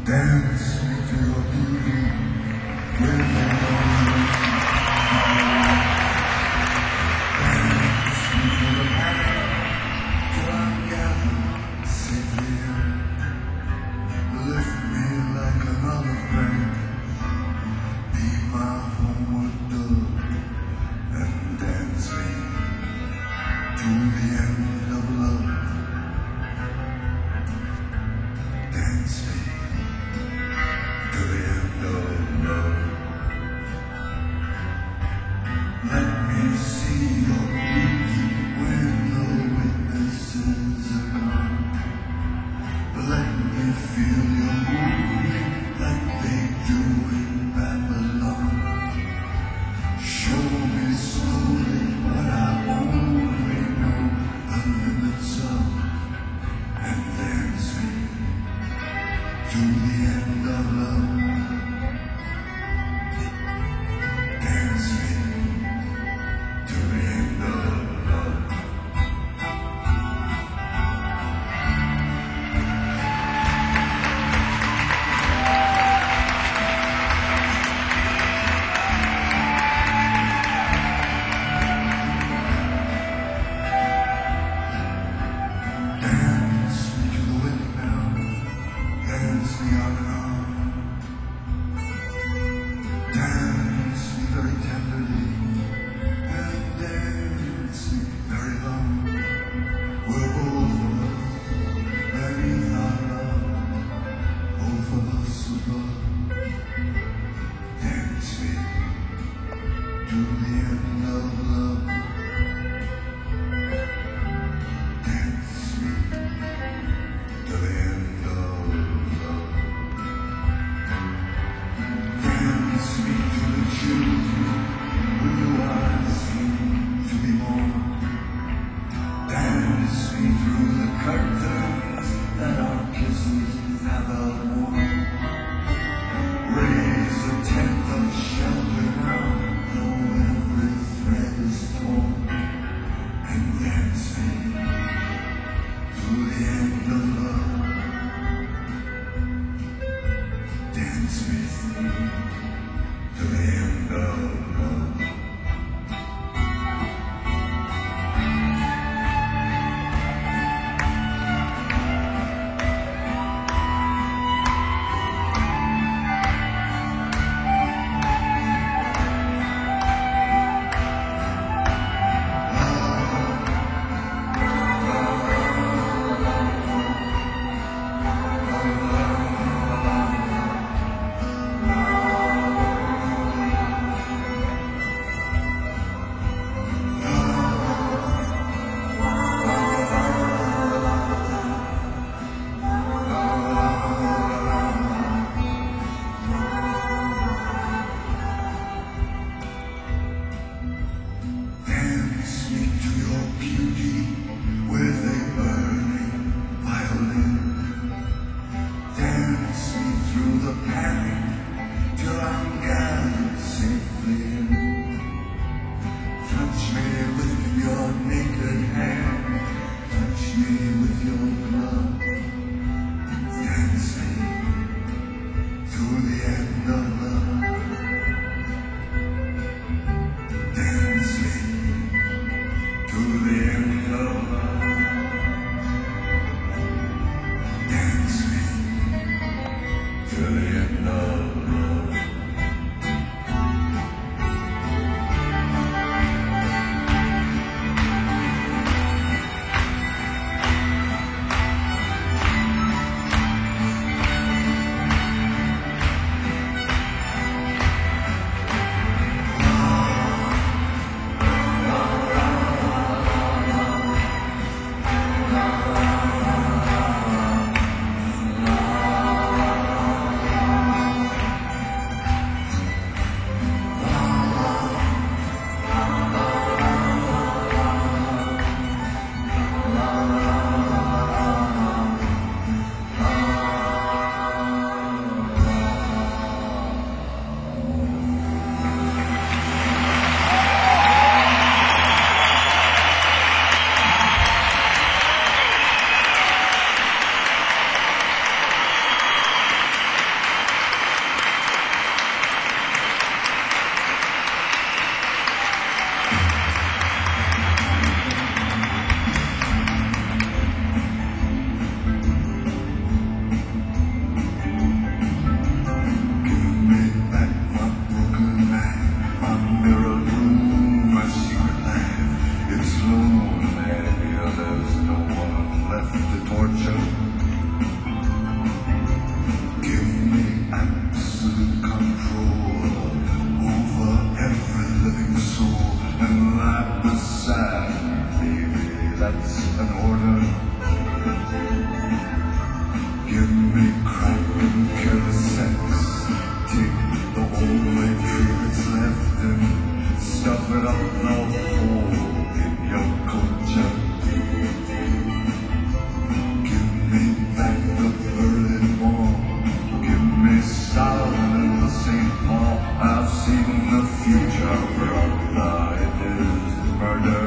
Dance me to your beauty with the dance me through the panic till I'm gathered safely in. Lift me like another friend, be my homeward dove, and dance me to the end of love. Dance me to the end of love. Let me see your beauty when the witnesses are gone. Let me feel you moving like they do in Babylon. Show me slowly what I only know the limits of, and dance me to the end of love. Dance me to the end of love. Dance me to the wind now. Dance me on and on. Dance me very tenderly, and dance me very long. We're both of us beneath our love, both of us above. Dance me to the end of love. Dance me to the end of love. Dance me to the children who I seem to be born. Dance me through the curtains that our kisses have outworn. Raise a tent of shelter now, though every thread is torn. And dance me to the end of love. Dance me to the end of love. Dance me to your beauty with a burning violin. Dance me through the panic till I'm gathered safely in. Touch me with your naked hand, touch me with your glove. Dance me to the end of love. Dance me to the end of love. Dance me to the end of love. up no hole in your culture. Give me back the Berlin Wall. Give me Stalin and the St. Paul. I've seen the future for Allah. It is murder.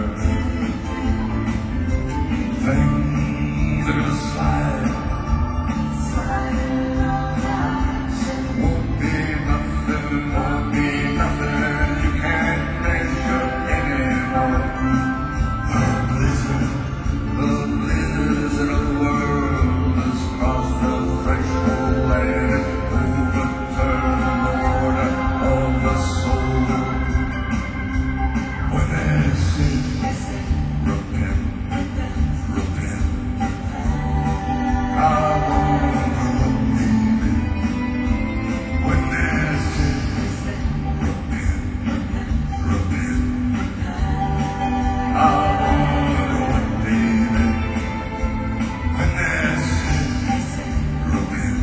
Things are gonna slide. Won't be nothing. You can't measure anymore. The blizzard of the world has crossed the threshold and it overturned the order of the soul. When they sin, repent. I wonder what maybe. When they sin, repent. I wonder what maybe. When they sin, repent.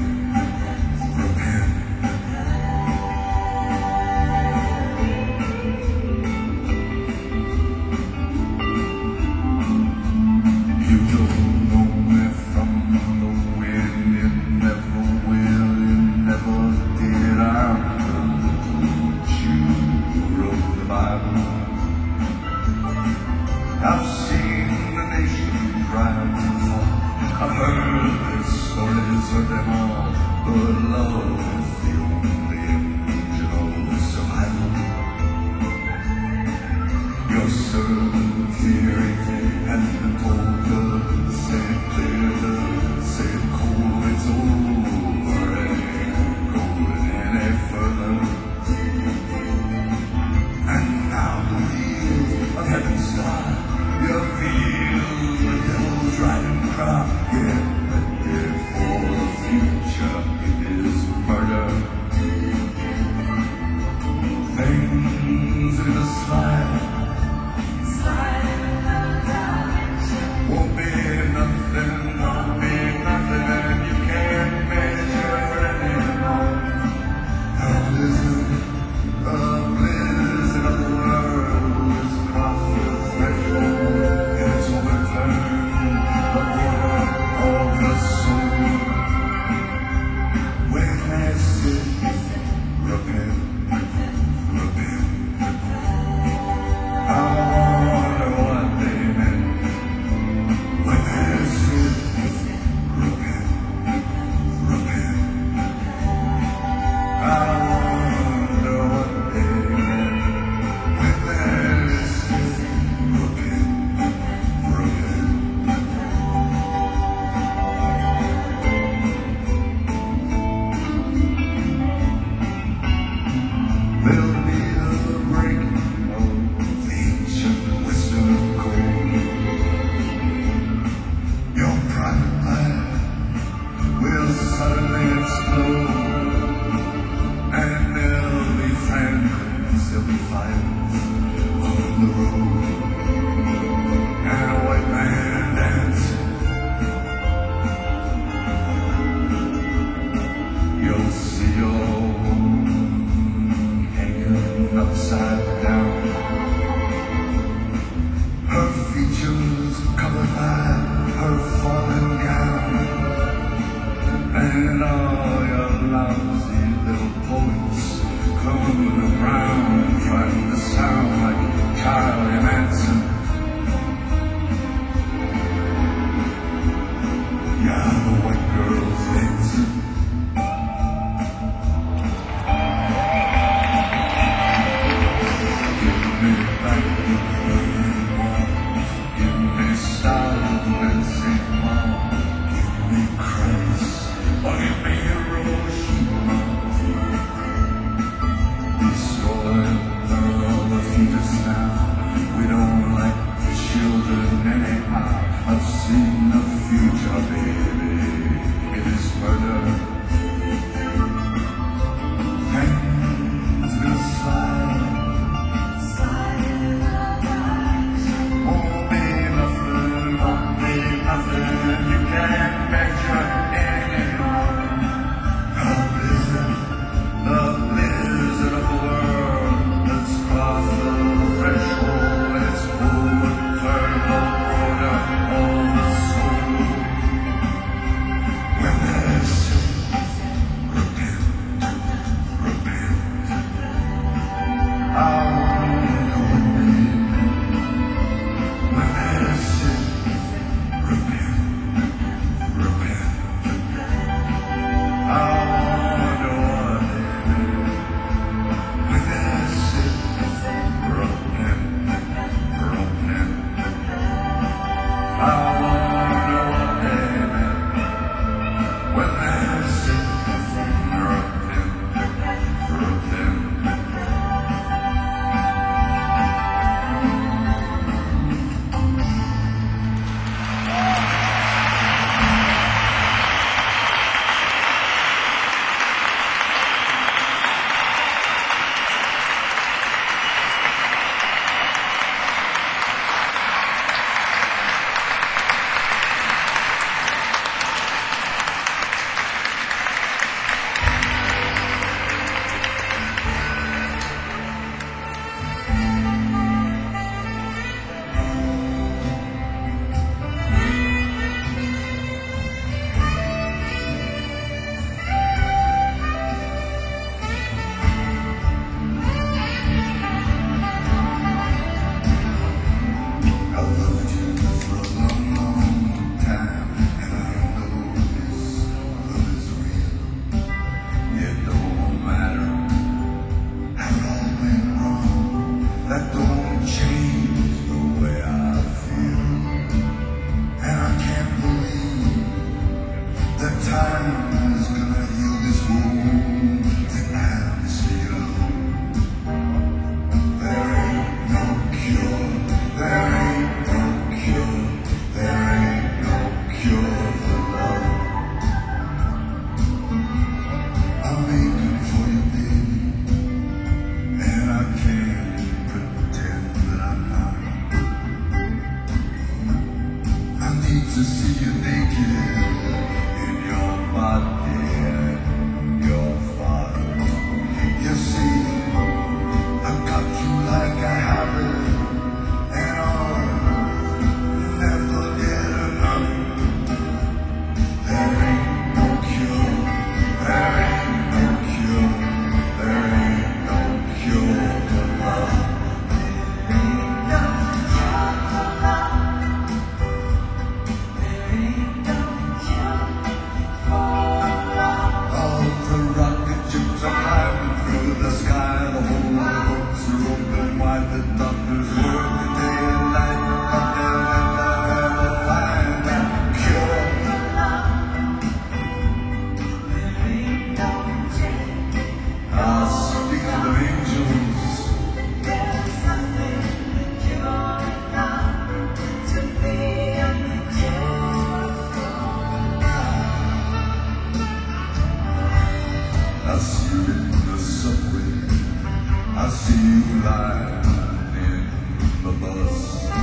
You don't know me from the wind. You never will, you never did. I'm the little Jew who wrote the Bible. I've seen the nation rise and fall. I've heard the stories of them all. But love is the only engine of survival. Your servant theory has been told to say it clear, to say it cold, it's over. It ain't going any further. And now the wheels of heaven start. You feel the devil's riding crowd. Get ready for the future. It is murder. Things are gonna slide. Won't be nothing, and you can't measure anymore. A blizzard of the world has crossed the threshold, and it's overturned the order of the soul. When I sit, repent. I wonder what they meant. When they said, repent. I wonder what they meant. When they said, repent. There'll be a breaking of the ancient Western code. Your private life will suddenly explode, and there'll be friends, there'll be fires on the road, and a white man dancing. You'll see your home hanging upside down. Her features covered by her falling gown, and all your lousy little poets cloning around, trying to sound like Charlie Manson. Yeah, the white girls dancing. you lying in the bus.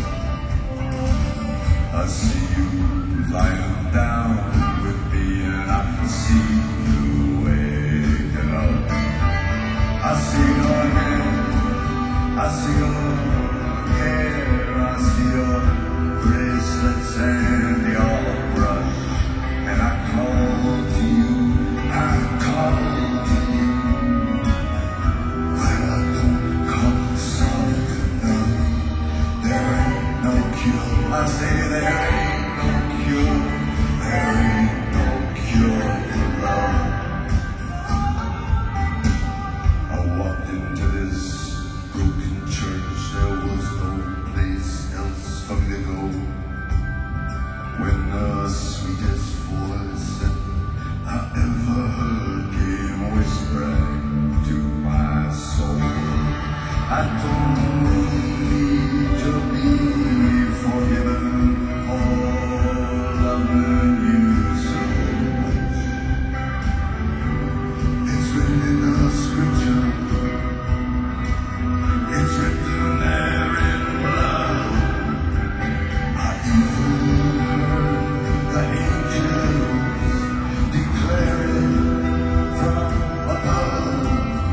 I see you lying down with me, and I see you waking up. I see your hand, I see your hair, I see your bracelets and your brush, and I call to you, I call to you, but I don't call soft enough. There ain't no cure. I say there ain't no cure. There ain't no cure for love. I walked into this broken church. There was no place else for me to go. When the sweetest voice that I ever heard came whispering to my soul, I don't need to be forgiven for loving you so much. It's written in the scripture, it's written there in blood. I even heard the angels declare it from above.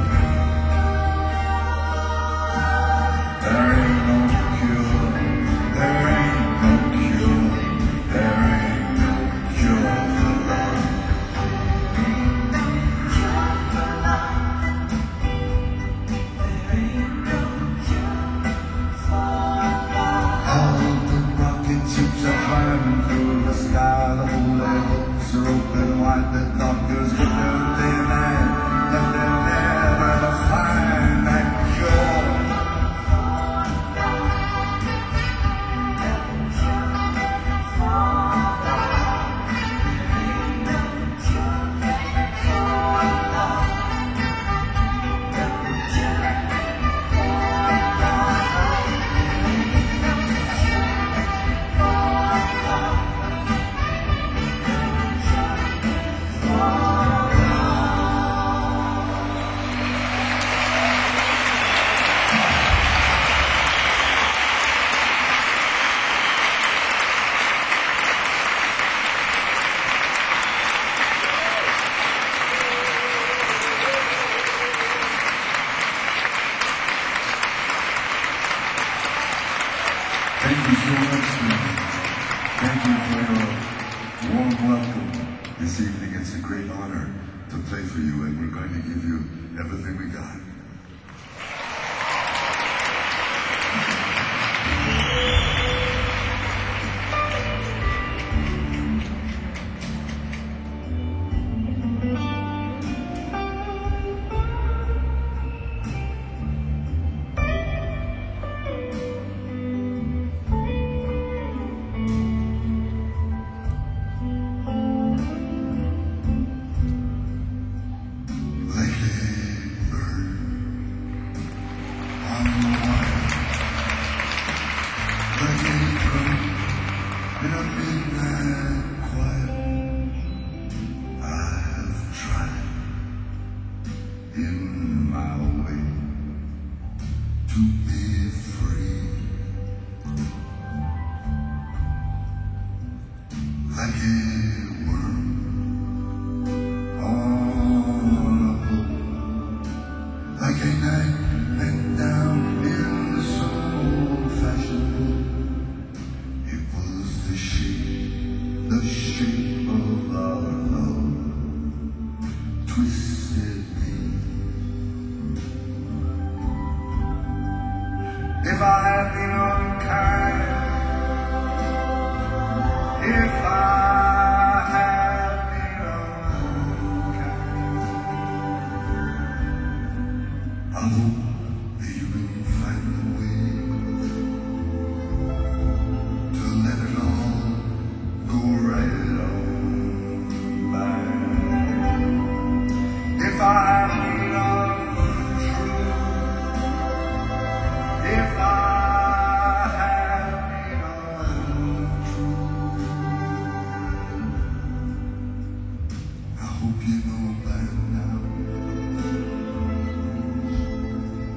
There ain't no cure, there ain't no cure, there ain't no cure for love. All the rocket ships are climbing through the sky. The holy books are open wide. The doctors with them day and night, but they're never to find that cure. Thank you so much, man. Thank you for your warm welcome this evening. It's a great honor to play for you, and we're going to give you everything we got. Like a bird on the wire, like a drum in a midnight choir. I have tried in my way to be free, like a worm on a hook, like a knight bent down in some old-fashioned book. It was the shape of our love twisted me. If I had been unkind, if I had been unkind, I hope that you can find a way to let it all go right on by. If I had been untrue, if I had been untrue, I hope you know by now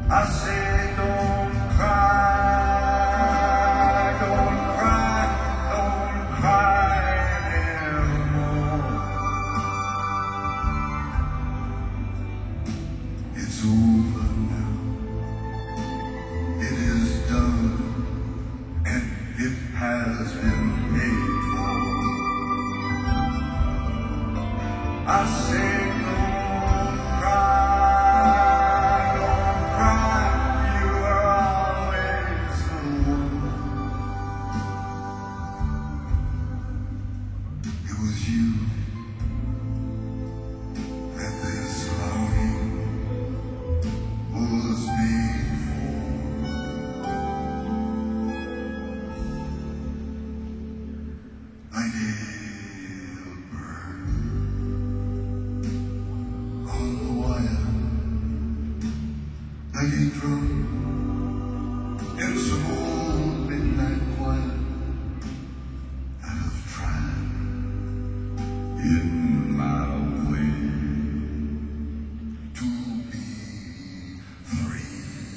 I say don't cry, don't cry, don't cry anymore. It's over now, it is done, and it has been paid for. I say don't cry, don't cry, you are always the one. It was you that this longing was made for. Like a bird on the wire, like a drum in some old midnight choir. I have tried in my way to be free.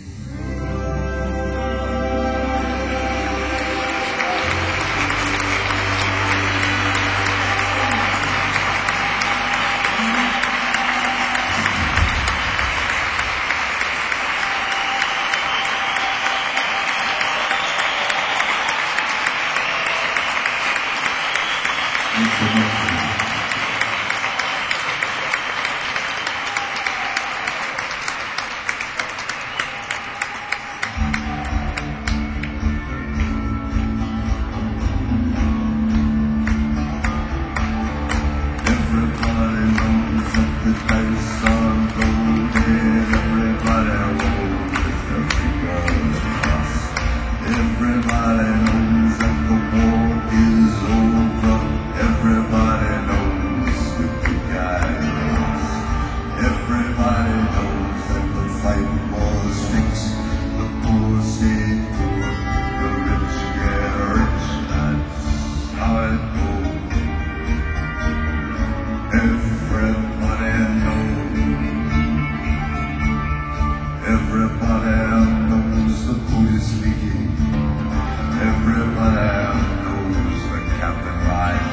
Everybody knows that the dice are loaded. Everybody rolls with their fingers crossed. Everybody knows that the war is over. Everybody knows the good guy lost. Everybody knows that the fight was fixed. The poor stay poor, the rich get rich. That's how it goes. Everybody knows. Everybody knows the boat is leaking. Everybody knows the captain lied.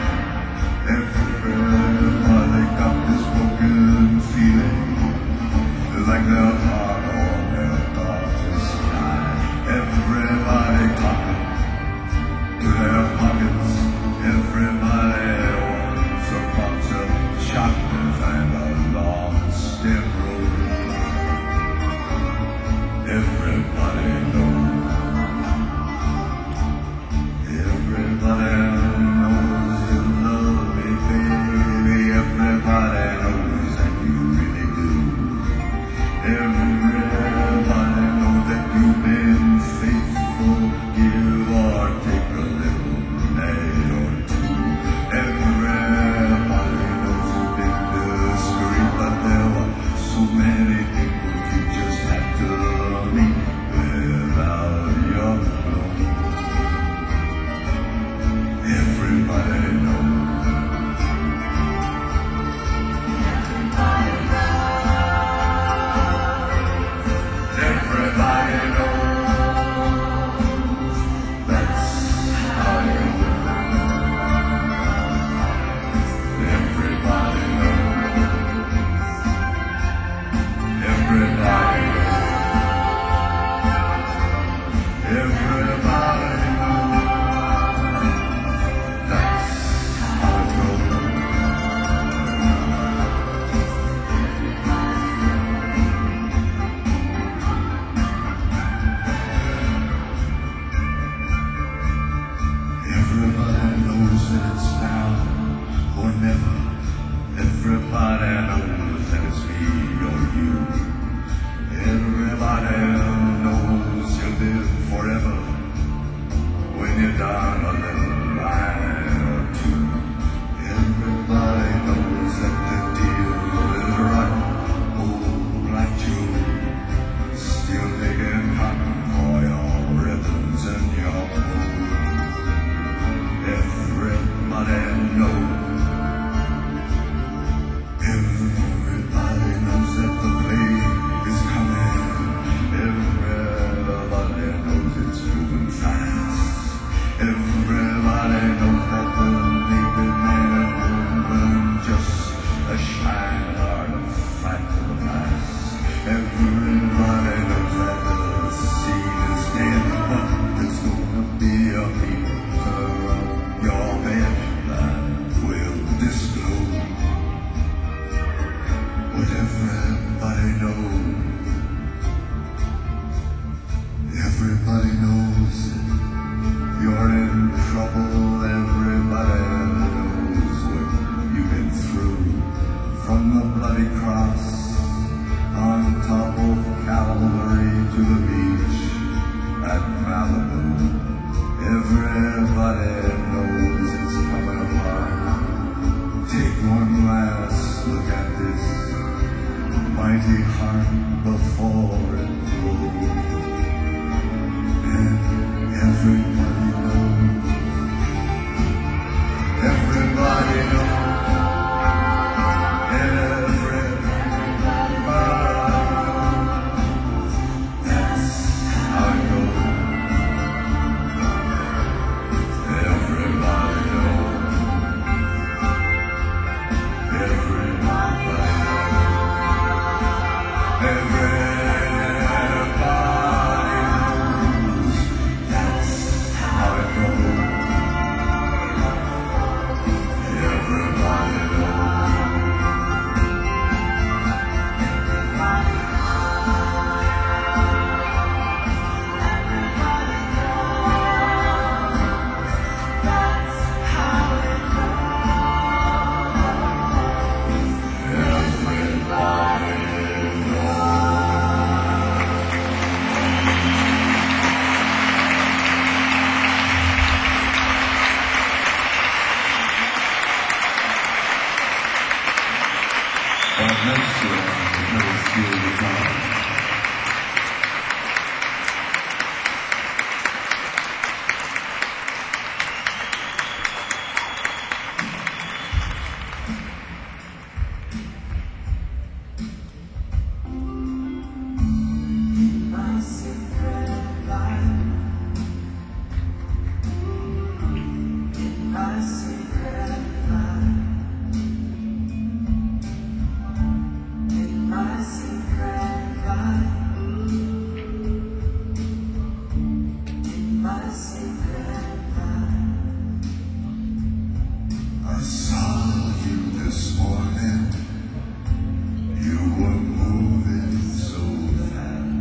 Everybody got this broken feeling, like their heart or their thought just died. Everybody talking to their pockets. Everybody wants a box of chocolates and a long stem road. Everybody knows. Everybody knows you love me, baby. Everybody knows that you really do. Everybody knows that you've been faithful. Give or take a little night or two. Everybody knows you've been discreet, but there were so many people you just had to meet without your love. Everybody knows. every heart before it broke. And everybody knows, everybody knows, everybody knows. That's how it goes. Everybody knows, everybody knows, everybody knows. That's how it goes. Everybody knows. God bless you. Let us feel the time. My secret life, my secret life, my secret life, my secret life. I saw you this morning. You were moving so fast.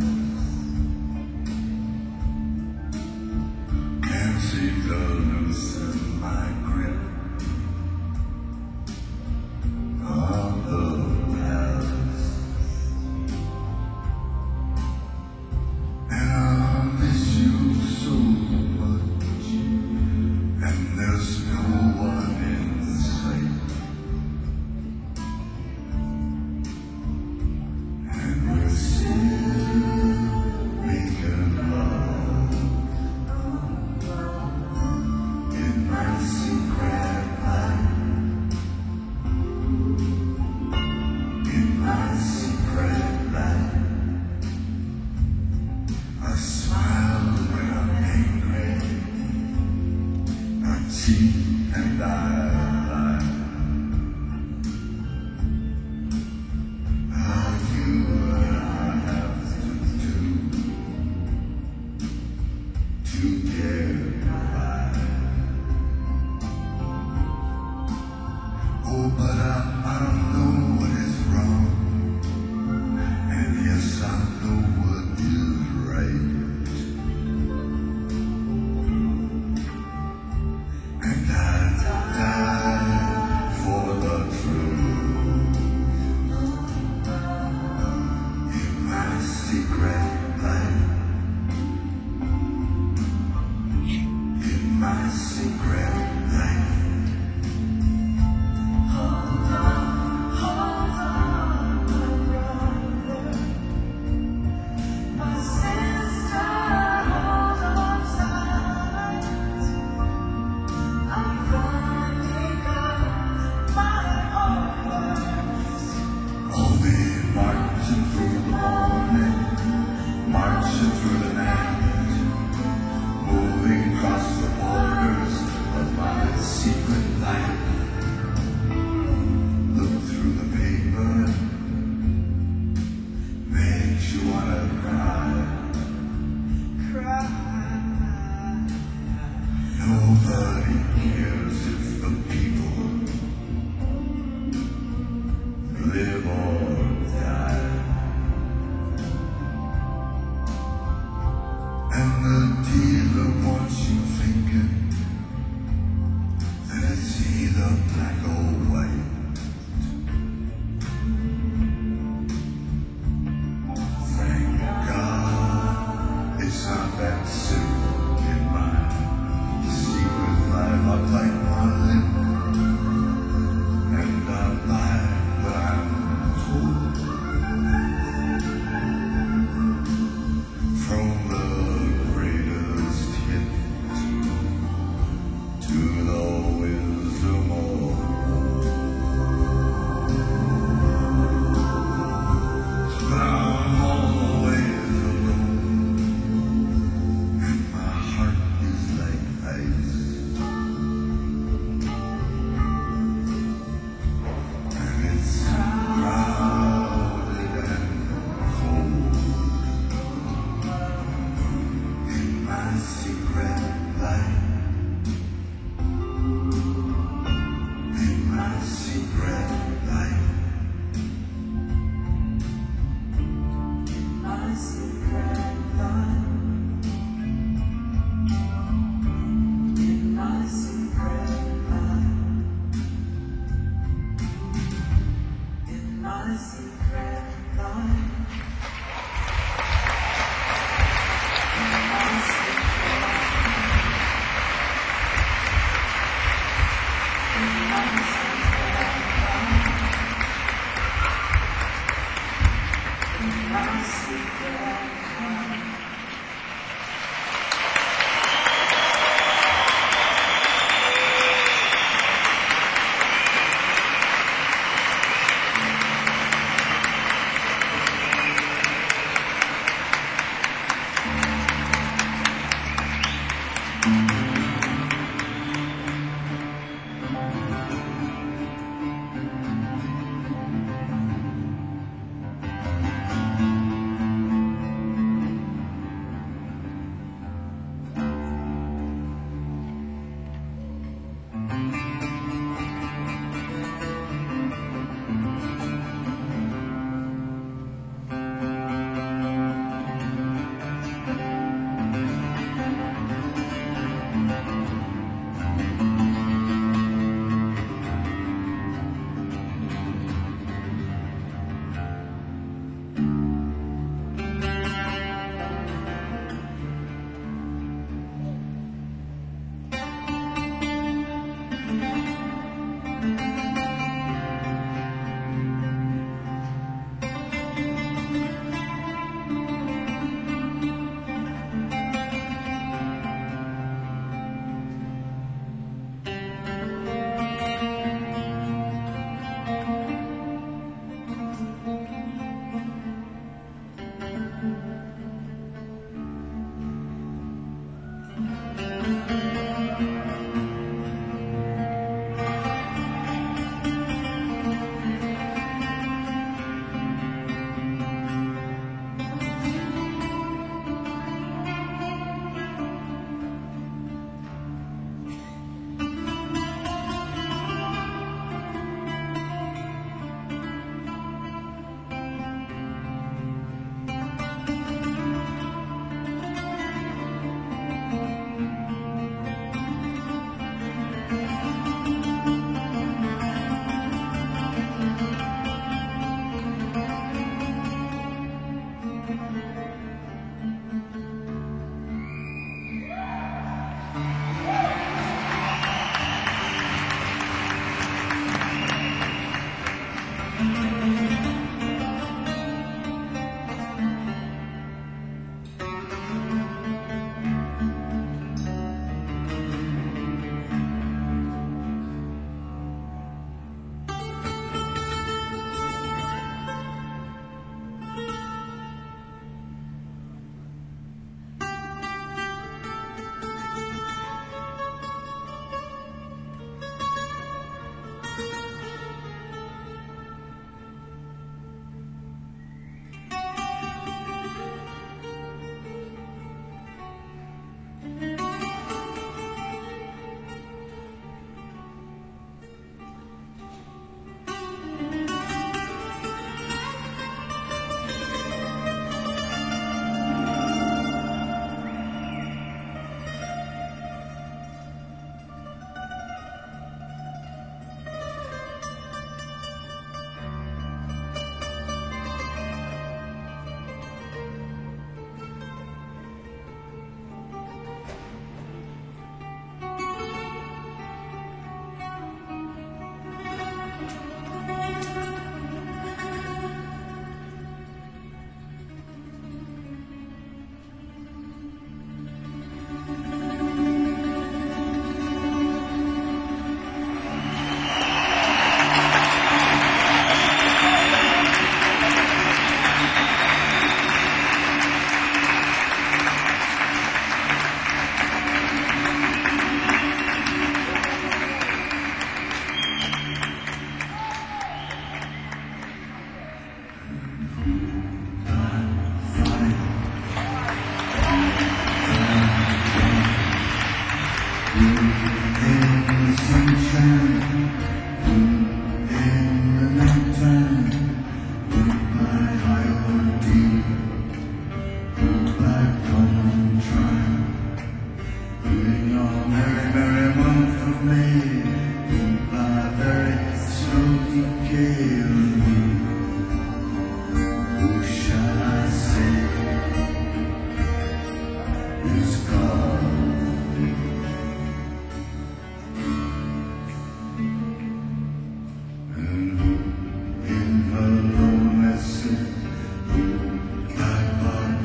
Can't seem to loosen my grip on the past. And I miss you so much. And there's no one in sight. And we're still making love in my secret life. In my secret life. I smile when I'm angry. I cheat and I lie. I do what I have to get by. Oh, but I don't know what is wrong. And yes, I know what is right. And I die for the truth. In my secret life. In my secret life. Hold on, my brother, my sister, hold on tight. I'm finding out my orders. I'll be marching through the morning. my secret heart.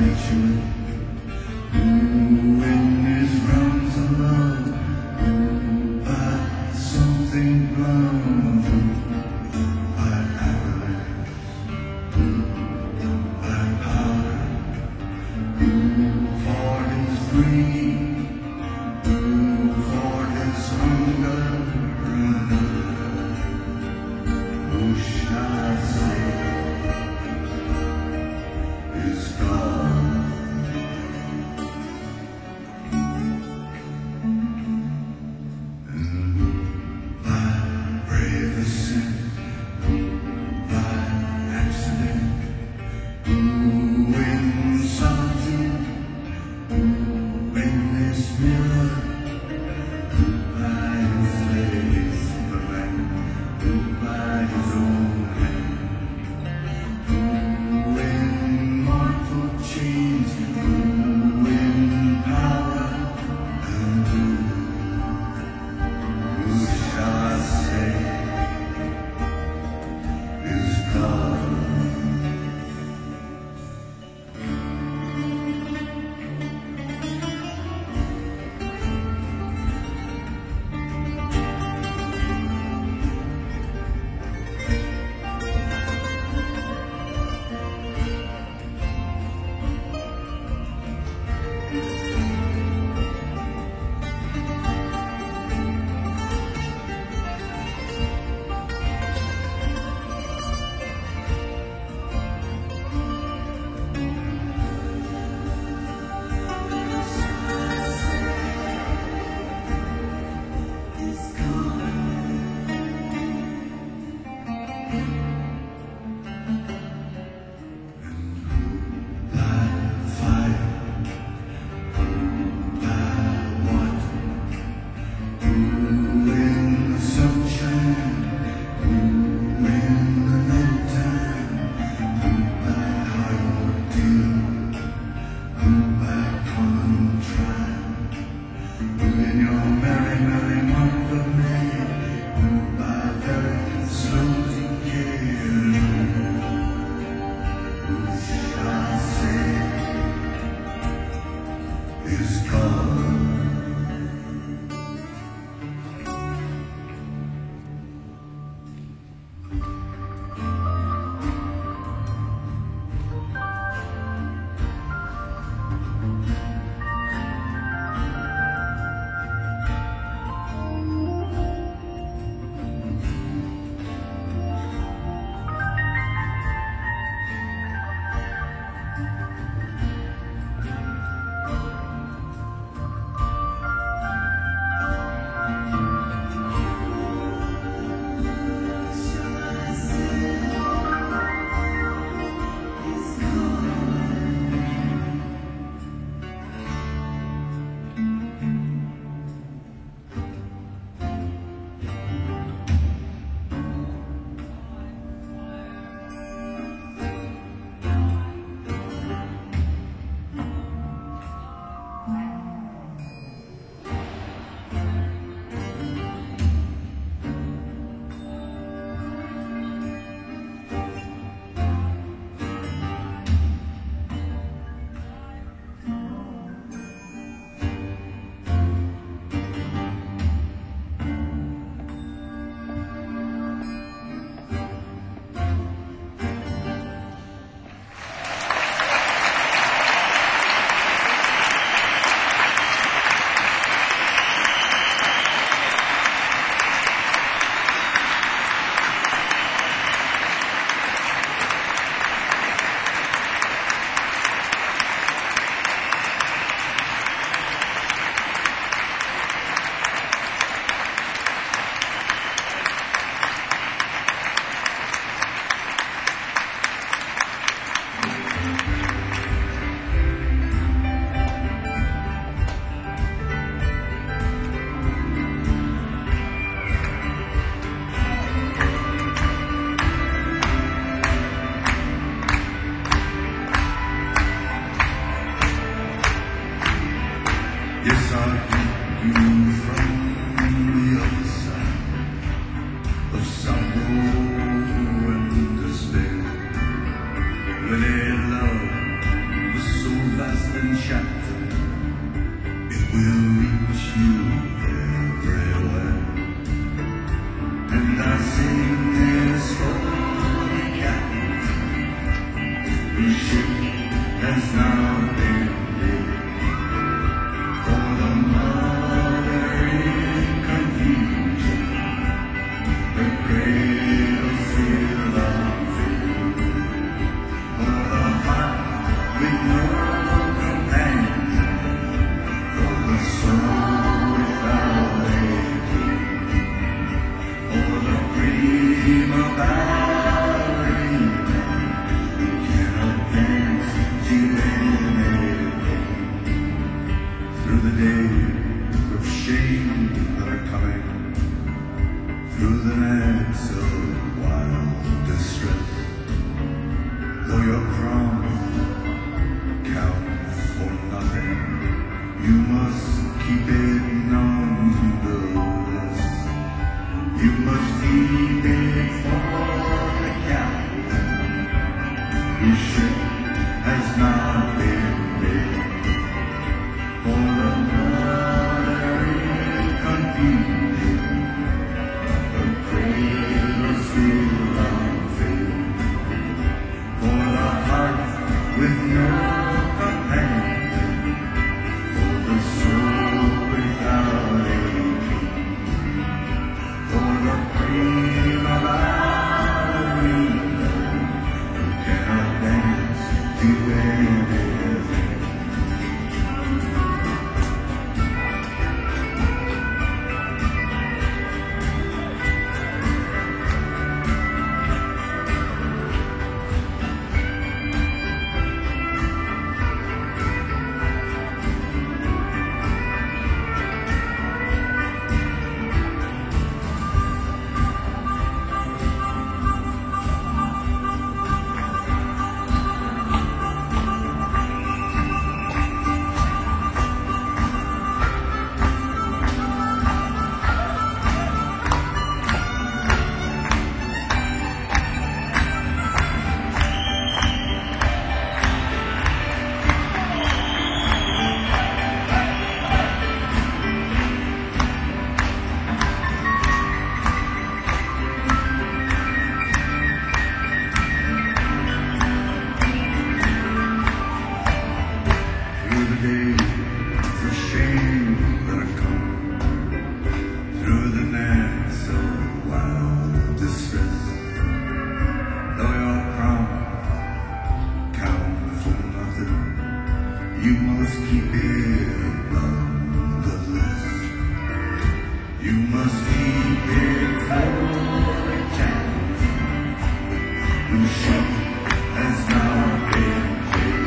When in love, the soul days of shame that are coming through the nights of wild distress. Though your crowns count for nothing, you must keep it nonetheless. You must keep it for the captain whose ship has not been made. For the mother in confusion, the cradle still unfilled. For the heart with no companion, for the soul without a king, for the prima ballerina who cannot dance to anything. Through the days of shame that are come, through the nights of wild distress, though your crown count for nothing, you must keep it nonetheless. You must keep it for the captain whose ship has now been paid.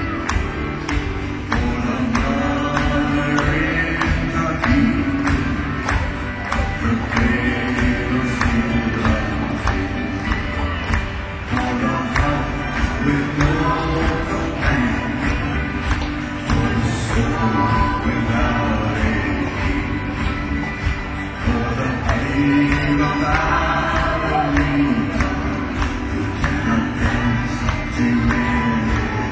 With no companion, for the soul without a king, for the pain of ballerina who cannot dance to anything.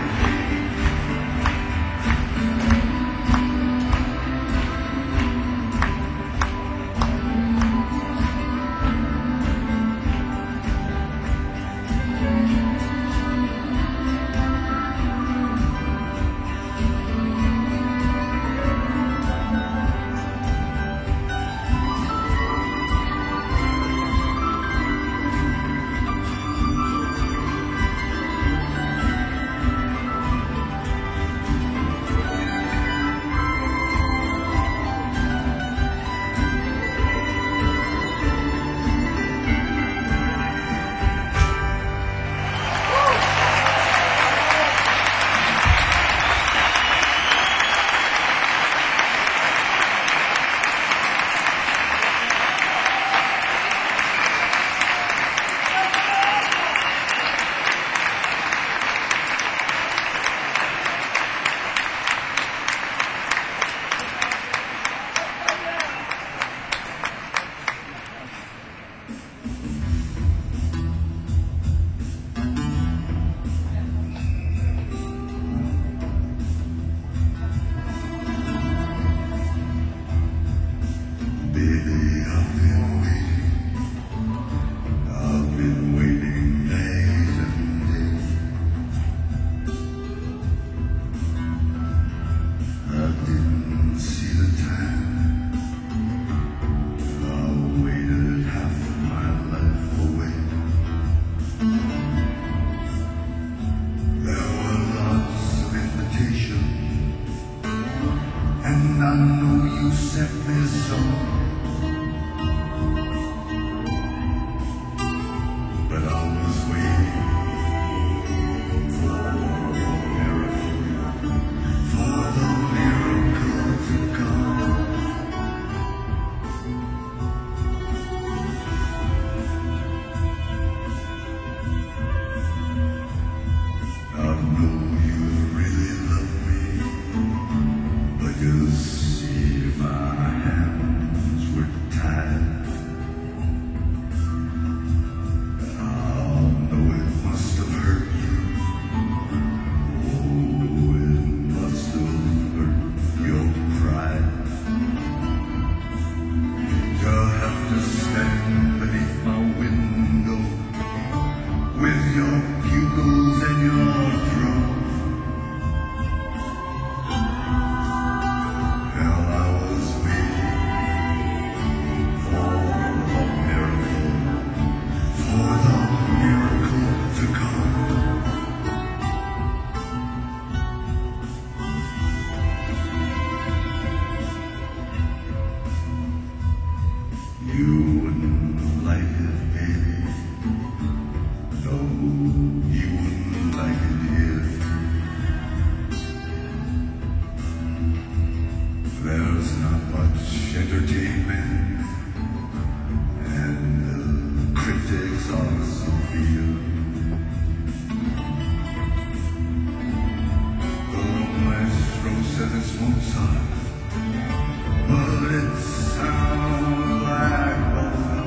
says it won't stop, but it sounds like home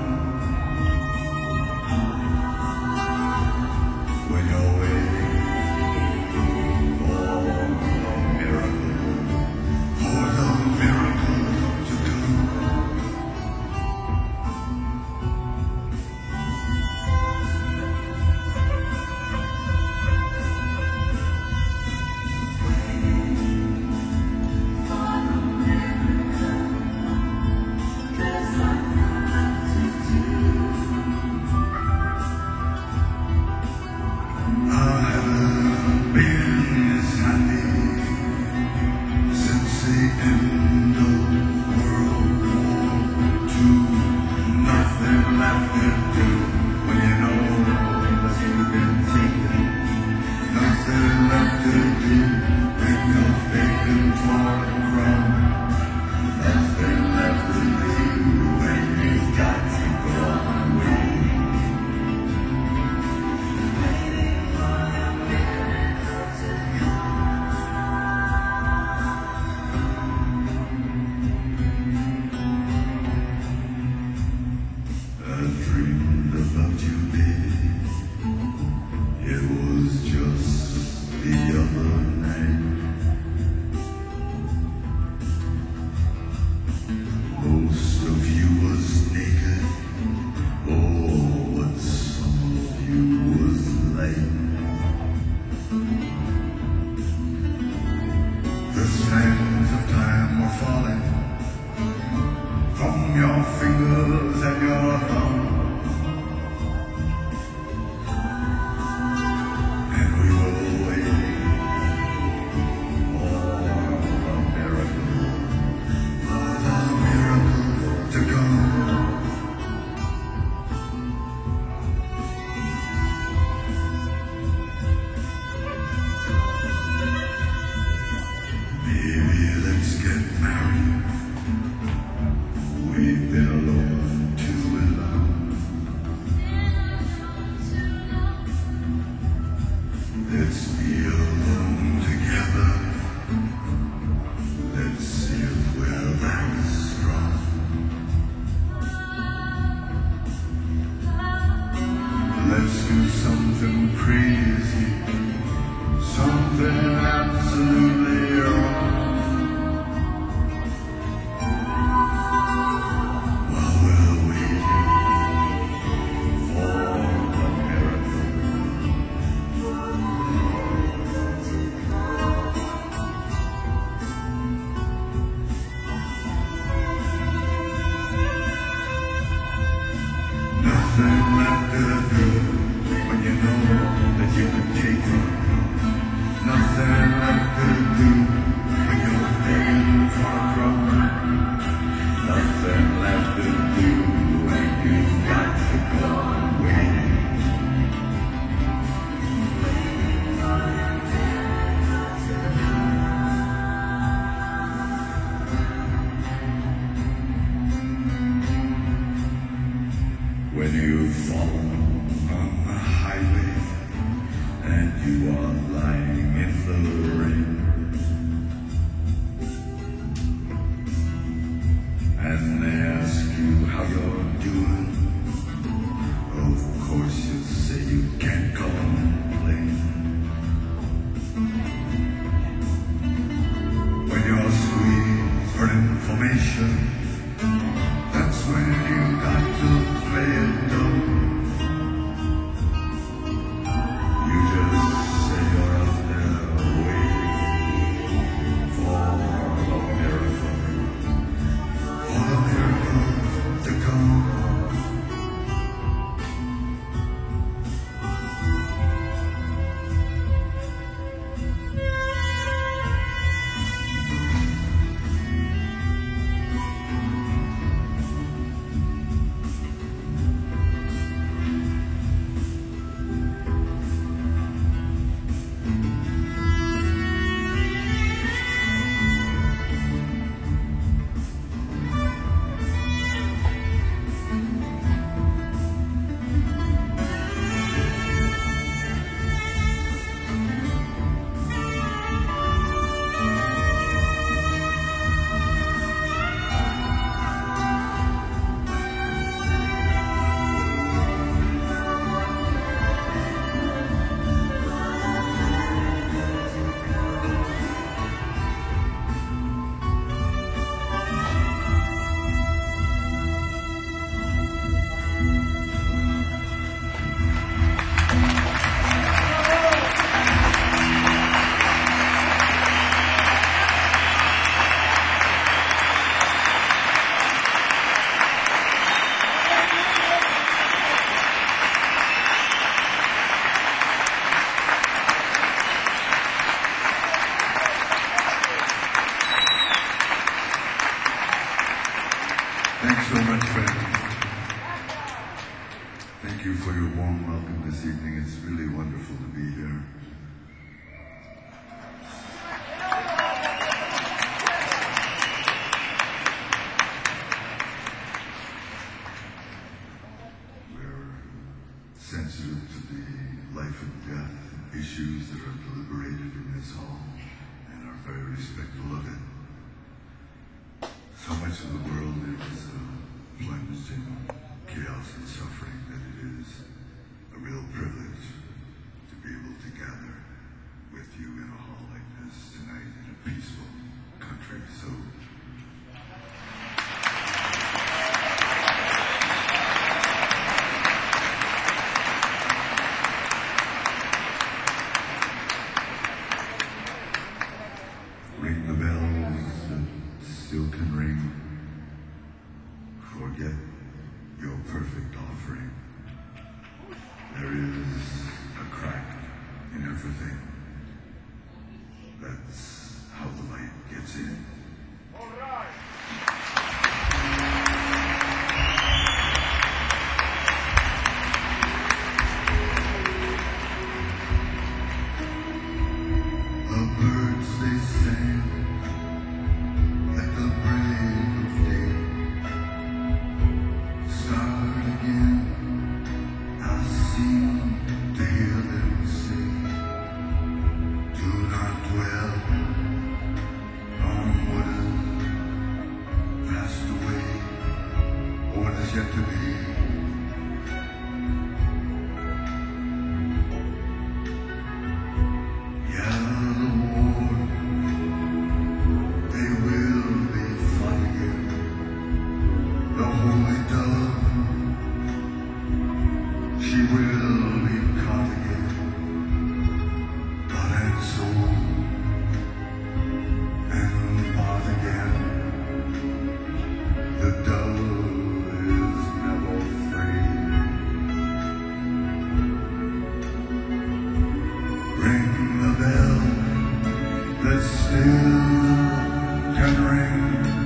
when you're waiting for the miracle to come. Most of you was naked, oh, but some of you was lame. The sands of time were falling from your fingers and your thumbs, and we were waiting for a miracle. To go. Maybe let's get married. We've been alone too long. Let's be alone together. Let's see if we're that strong. Let's do something crazy, something absolutely wrong. While we're waiting for a miracle. Nothing left to do when you know that you can take it. Nothing left to do. this evening. It's really wonderful to be here. We're sensitive to the life and death issues that are deliberated in this hall and are very respectful of it. So much of the world is plunged in chaos and suffering that it is a real privilege to be able to gather with you in a hall like this tonight in a peaceful country. So ring the bells that still can ring. Forget your perfect offering. There is a crack in everything. That's how the light gets in. All right. The birds they sing at the break of day. Start again. I seem to hear them say, do not dwell on what is passed away, or what is yet to be. Yeah, the war, they will be fought again. The holy dove, she will be caught again. God and soul, and bought again. The dove is never free. Ring the bell that still can ring.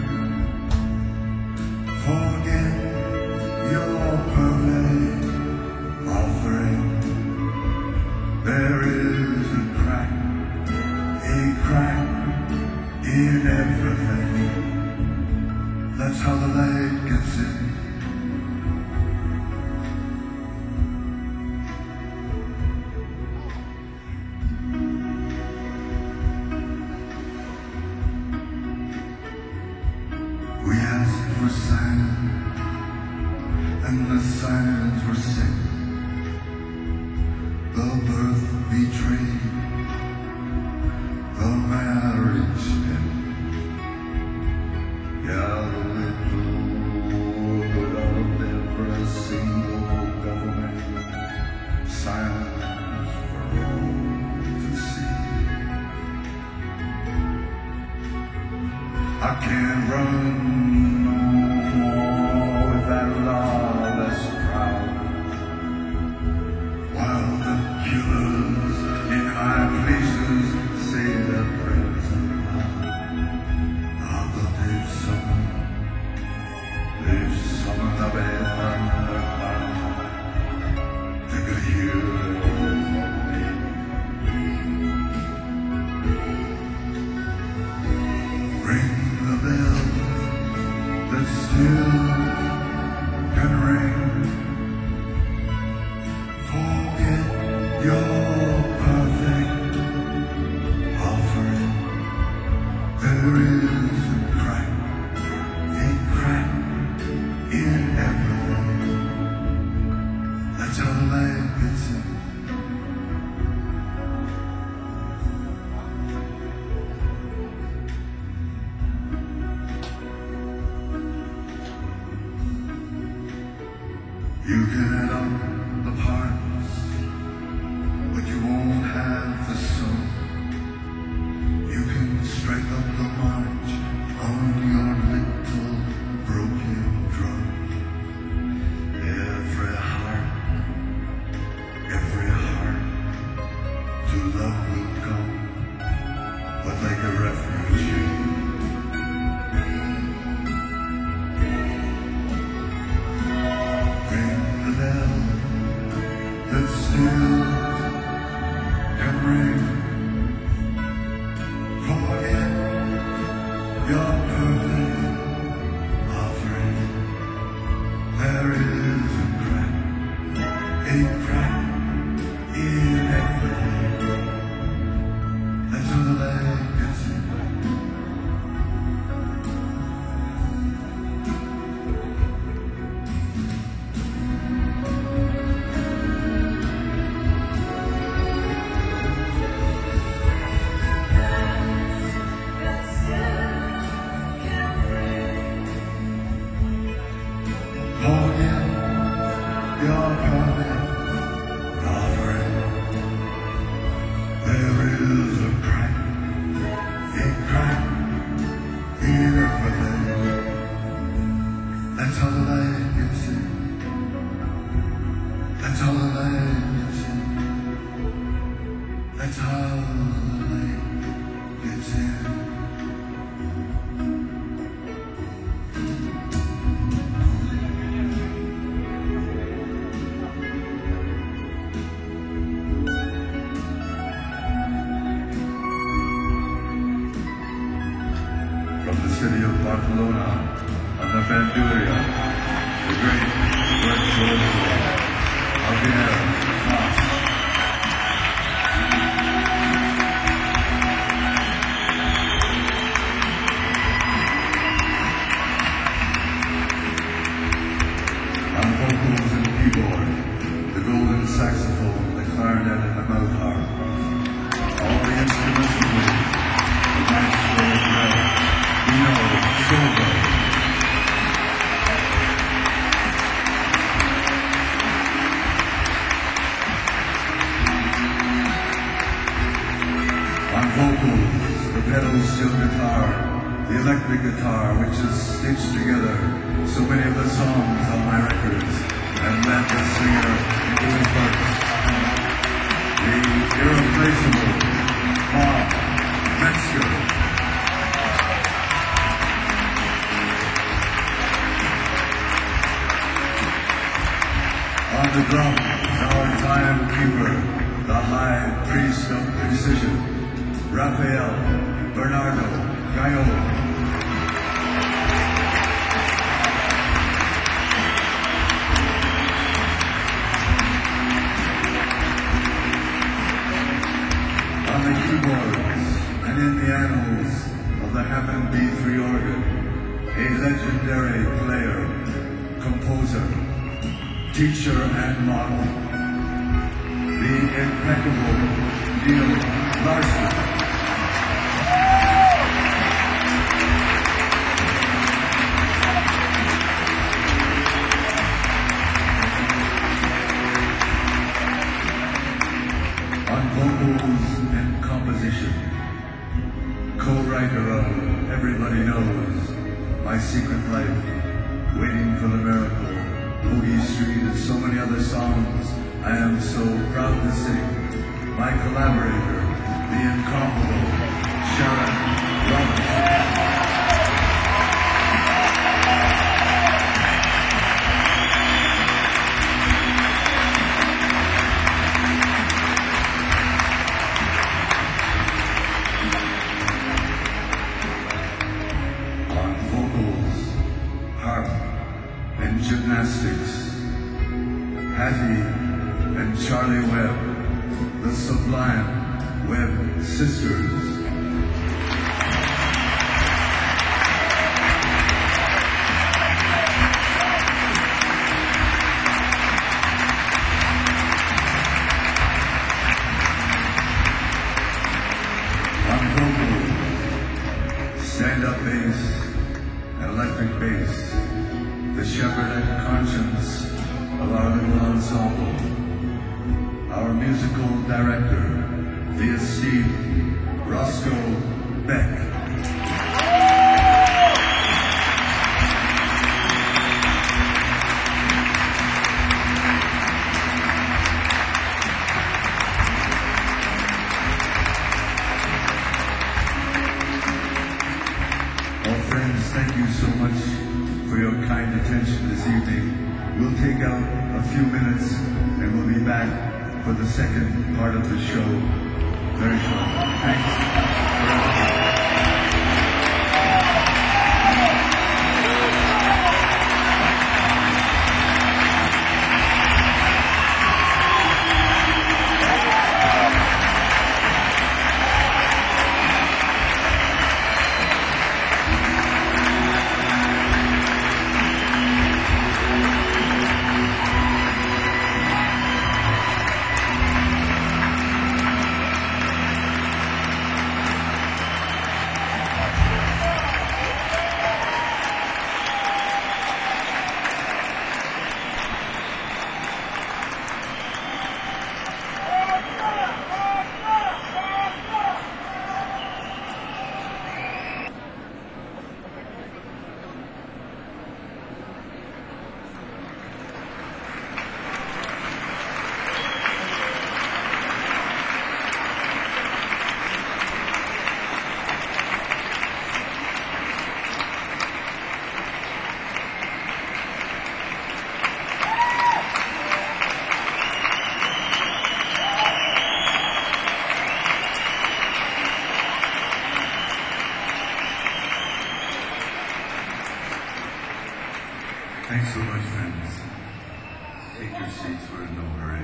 Forget your perfect offering. There is a crack in everything. That's how the light gets in. We asked for signs, and the signs were sick. The birth betrayed, the marriage end. Yeah, the widowhood of every single government. Signs for all to see. I can't run no more with that lawless crowd, while the killers in high places say their prayers aloud. Ah, but they've summoned a band thundercloud. They could hear it from me. Ring the bell that still can ring. Forget your perfect offering. There is a crack in everything. That's how the light gets in. You can add up the parts, but you won't have the sum. You can strike up the march on your little broken drum. Every heart to love will come, but like a refugee. Ring the bell that still your perfect offering. There is a crack in everything. That's all that I can see. Your perfect offering. There is a crack in everything. That's all that I can see. That's all that I can see. That's all that I can see. From the city of Barcelona, on the Bandurria, the great virtuoso Javier Mas. On vocals and keyboard, the golden saxophone, the clarinet and the mouth harp. All the instruments of the maestro of Silver. On vocals, the pedal steel guitar, the electric guitar, which is stitched together so many of the songs on my records, and led the singer into his verse. The irreplaceable Bob Metzger. On the drums, our timekeeper, the high priest of precision, Rafael Bernardo Gallo. On the keyboards and in the annals of the Hammond B3 organ, a legendary player, composer, teacher and model, the impeccable Neil Larson. On vocals and composition, co-writer of Everybody Knows, My Secret Life, Waiting for the Miracle, Boogie Street, and so many other songs I am so proud to sing. My collaborator, the incomparable Sharon Robinson. On vocals, harp, and gymnastics, Hattie and Charlie Webb, the sublime Webb sisters. On vocals, stand-up bass, electric bass, the shepherd and conscience of our little ensemble, our musical director, the esteemed Roscoe Beck. Well, friends, thank you so much for your kind attention this evening. We'll take out a few minutes and we'll be back for the second part of the show very shortly. Thanks for everything. Thanks so much, friends. Take your seats, we're in no hurry.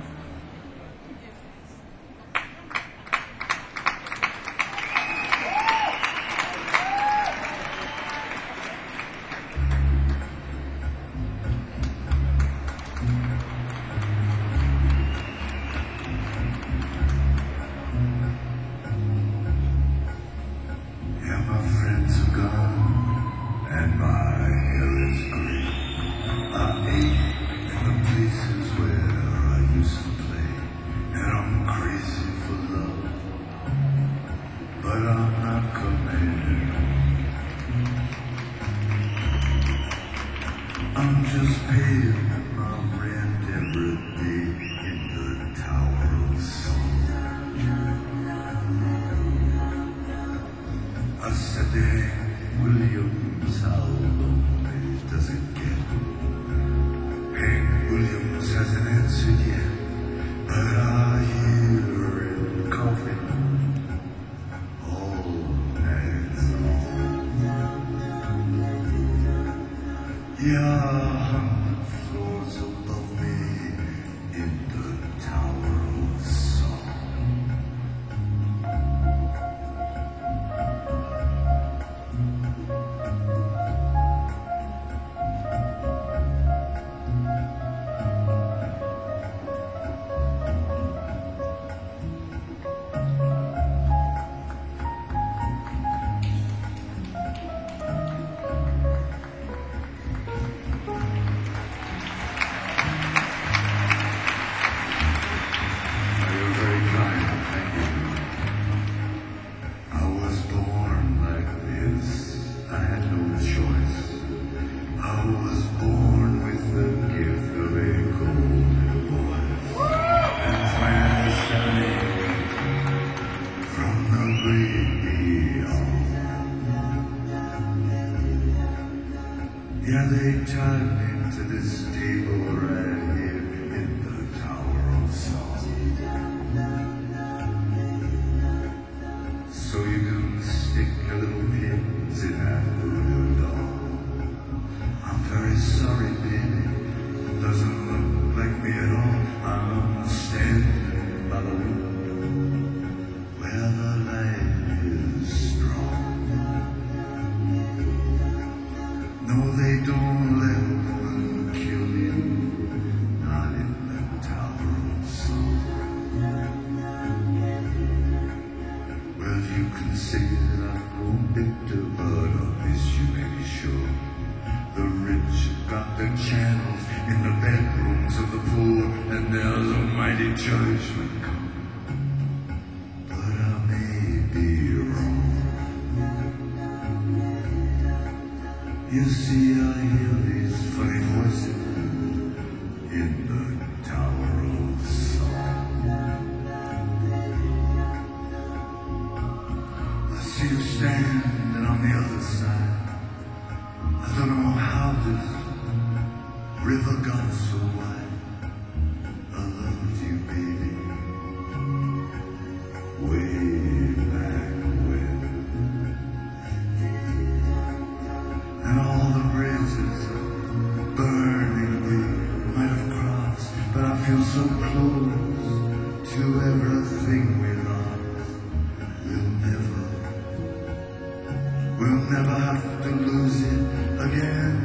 Yeah, my friends are gone, and my hair is grey. I ache for the places where I used to play, and I'm crazy for love, but I'm not coming. I'm just paying my rent every day in the Tower of Song. I said to Hank Williams, how lonely does it get? Hank Williams hasn't answered yet, but I hear him coughing all night long. Yeah, on the floors above me in the Tower of Song. You're very kind, thank you. I was born like this. I had no choice. I was born with the gift of a golden voice. And friends shining from the great beyond. Yeah, they tied me to this table right here in the Tower of Song. So you can stick your little pins in that voodoo doll. I'm very sorry, baby. Doesn't look like me at all. I'm standing by the window where the light is strong. No, they don't let one kill you, not in the Tower of Song. Well, you can say that I'm no bitter, but of this you may be sure. The rich have got their channels in the bedrooms of the poor, and there's a mighty judgment coming. But I may be wrong. You see, I hear these funny voices in the Tower of Song. I see you standing on the other side. I don't know how this river got so wide. I loved you, baby, way back when. And all the bridges of burning we might have crossed, but I feel so close to everything we lost. We'll never have to lose it again.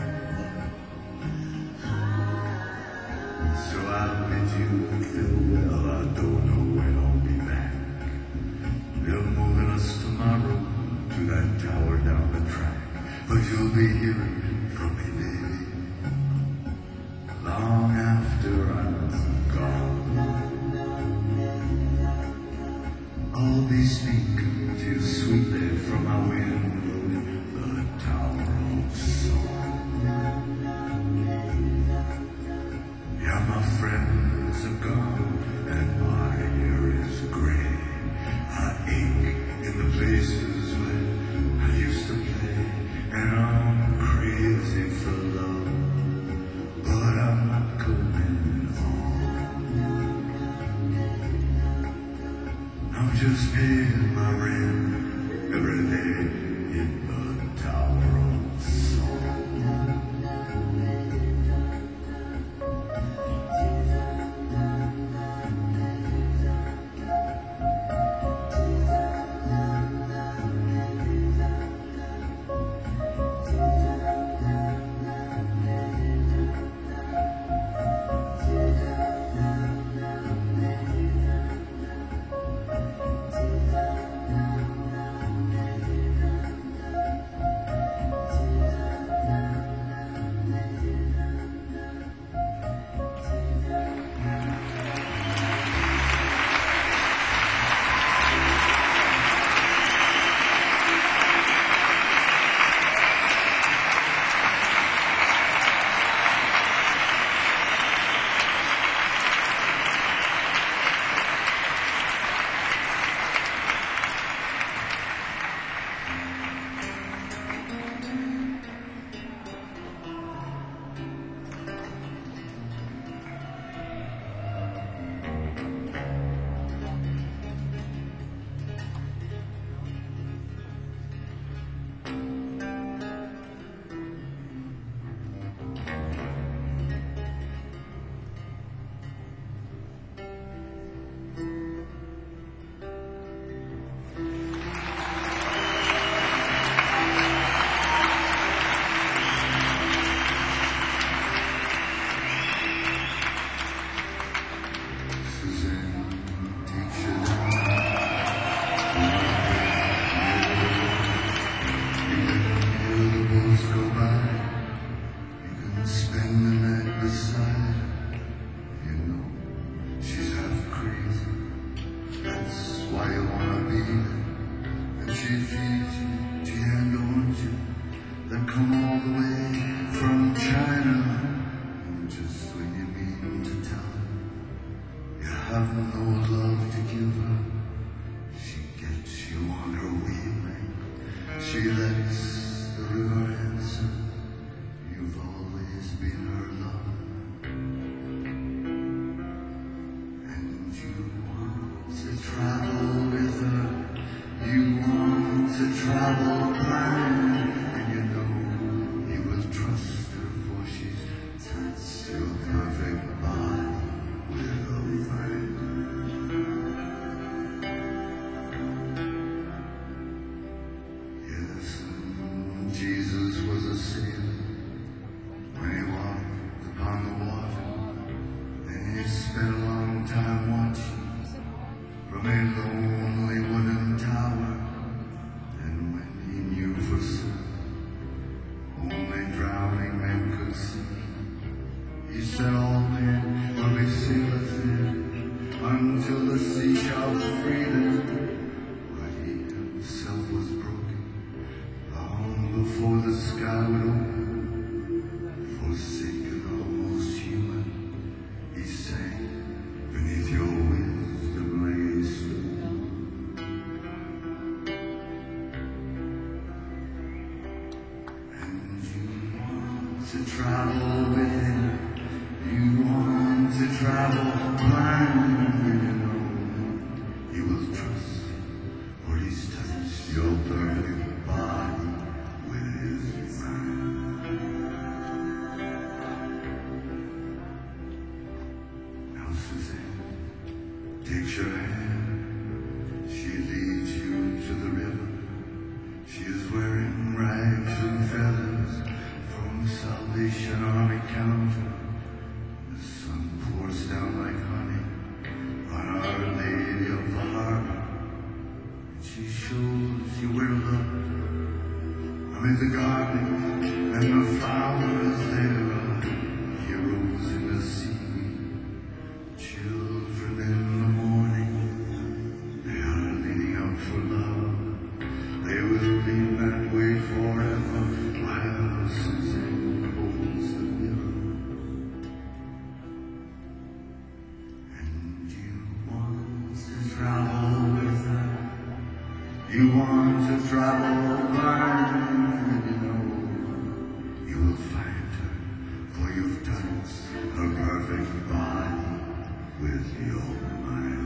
So I bid you farewell. I don't know when I'll be back. They're moving us tomorrow to that tower down the track, but you'll be hearing from me, baby, long after I'm gone. I'll be speaking to you sweetly from my window in the Tower of Song. Yeah, my friends are gone and my hair is gray. I ache in the places where I used to play, and I'm crazy for love, but I'm not coming home. I'm just paying my rent every day in the Tower of Song. that come all the way from China. Just when you mean to tell her you have no love to give her, she gets you on her wheeling. She lets the river answer, you've always been her lover. And you want to travel with her, you want to travel blind, and you know you will trust her, for she's touched your perfect body with a find. Yes, Jesus was a sailor when he walked upon the water, and he spent a long time watching from a lonely wooden tower. And when he knew for certain only drowning men could see, he said all men will be sailors then until the sea shouts freedom. But he himself was broken long before the sky would open. Forsaken, almost human, he sank beneath your wisdom like a stone. And you want to travel with him, you want to travel blind, and you know he will trust you, for he's touched your perfect body with his mind. Now Suzanne takes your hand, she leads you to the river. She is wearing rags and feathers from Salvation Army counter. The sun pours down like honey on Our Lady of the Harbor, and she shows you where to look. Amid the gardens and the flowers there are heroes in the sea, children in the morning. They are leaning out for love. They will be that way forever while Suzanne holds the mirror. And you want to travel with her, you want to travel blind, and you know you will find her, for you've touched her perfect body with your mind.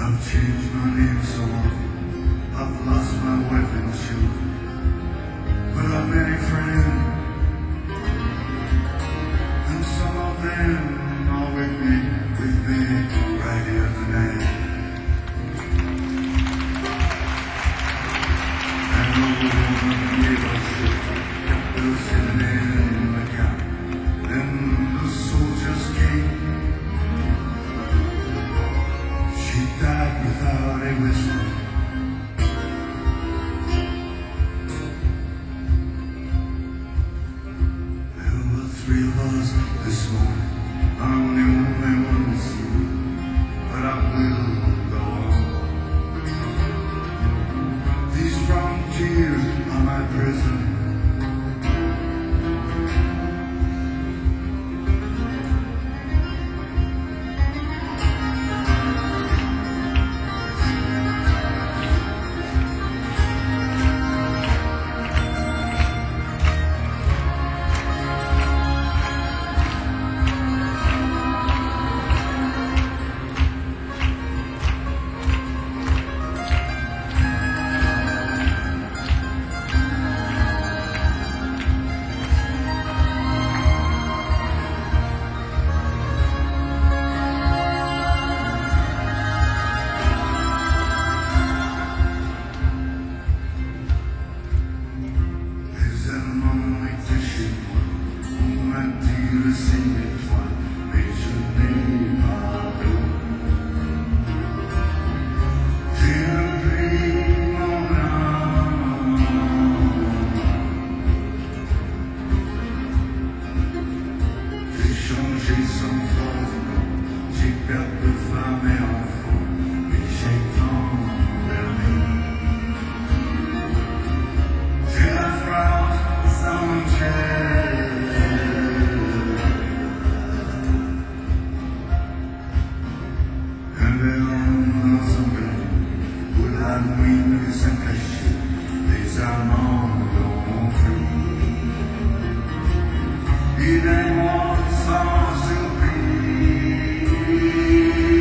I've changed my name so often, I've lost my wife and children, but I've many friends, and some of them are with me right here tonight. And the woman gave us kept us in the camp. Then the soldiers came. She died without a whisper. There were 3 of us this morning. I'm the only one to see, but I will go on. These frontiers are my prison. Il est mon sang surpris.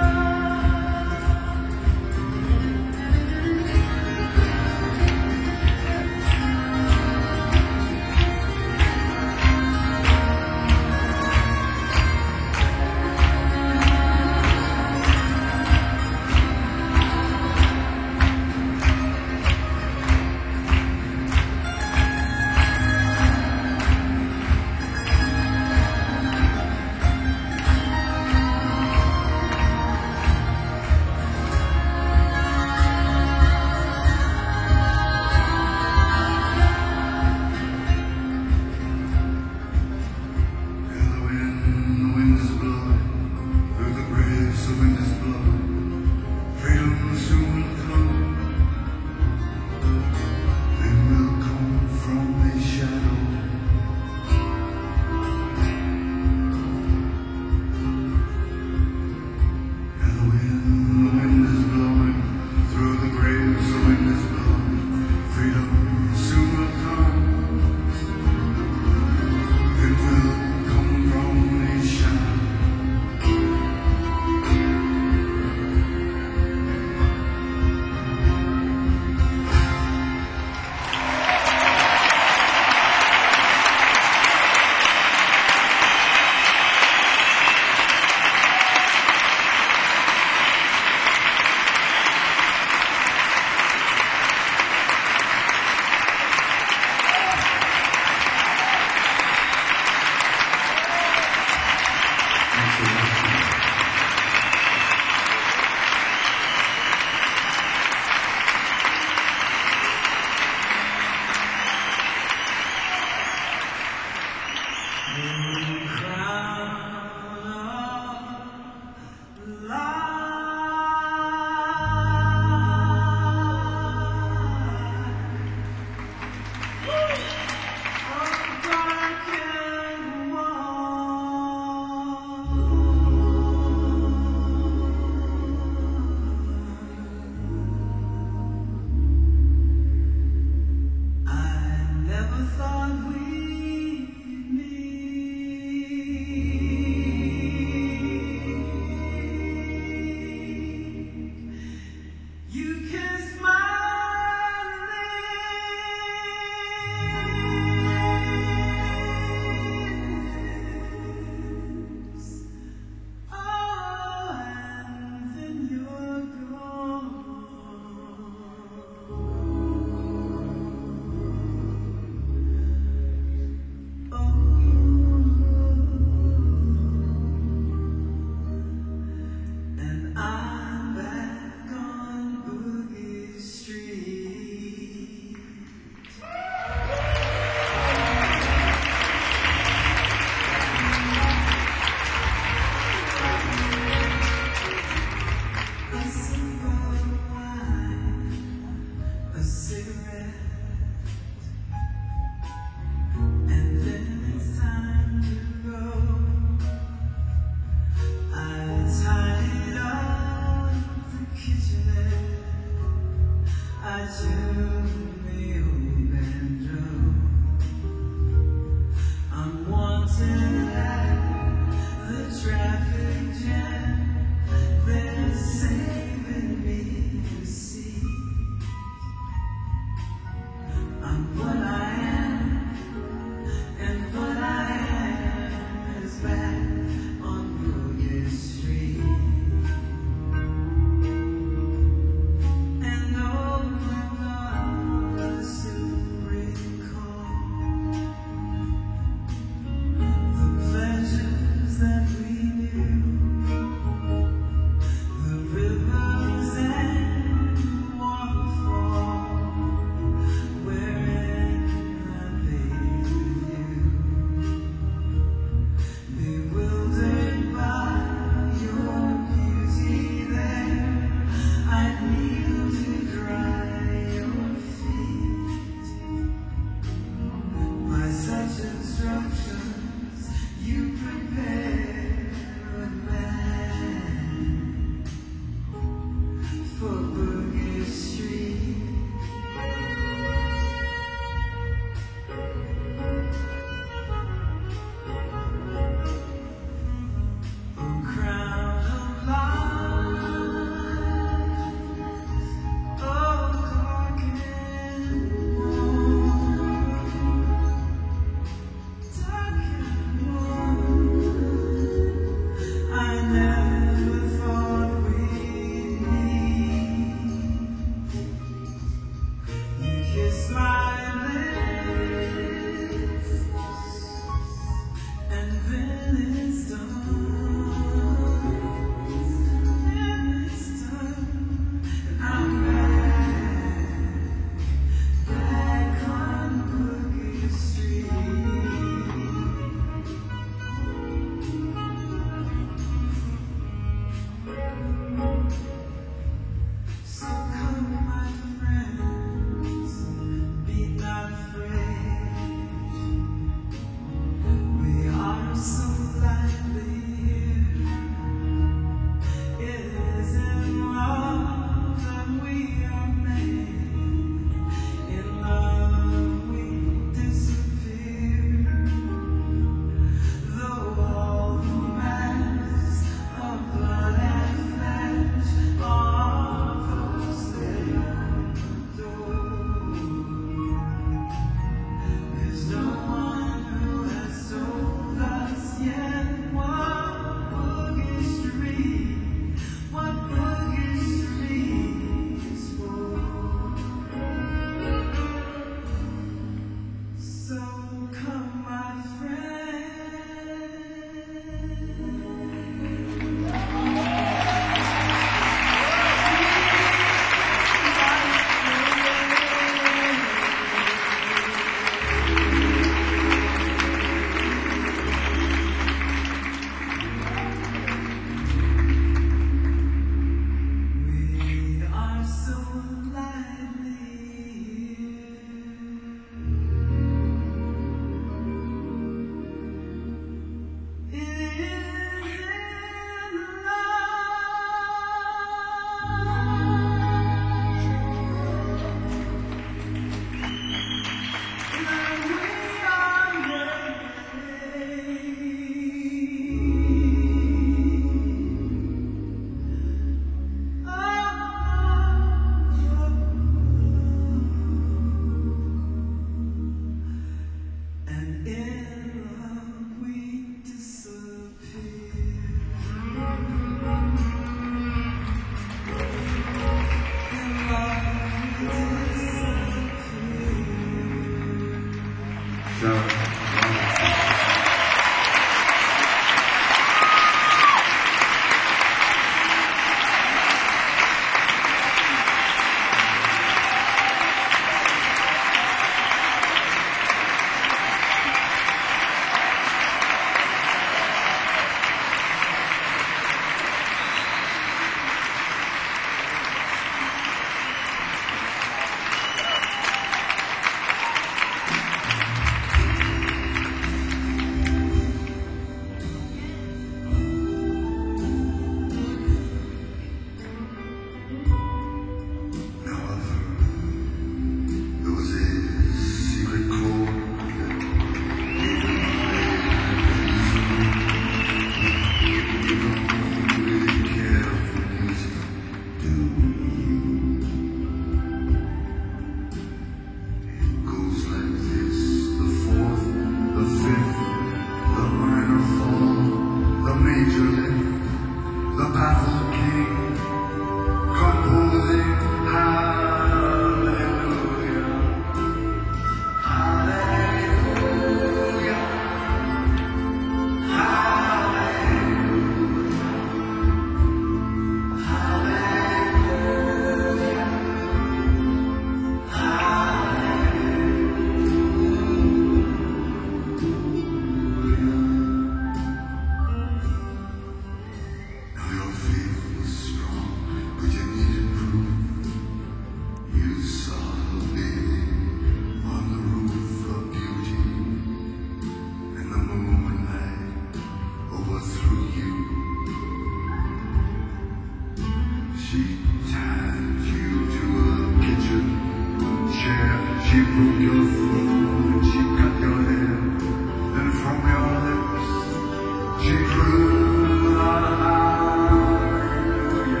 She tied you to a kitchen chair. She broke your throat. She cut your hair. And from your lips, she drew a hallelujah.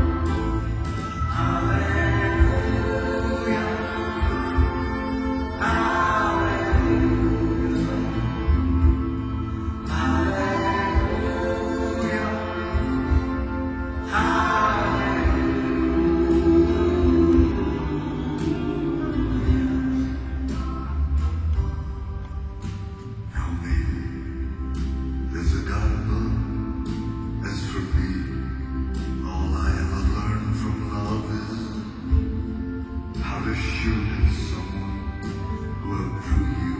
Hallelujah. Hallelujah. There's a God above. As for me, all I ever learned from love is how to shoot at someone who outdrew you.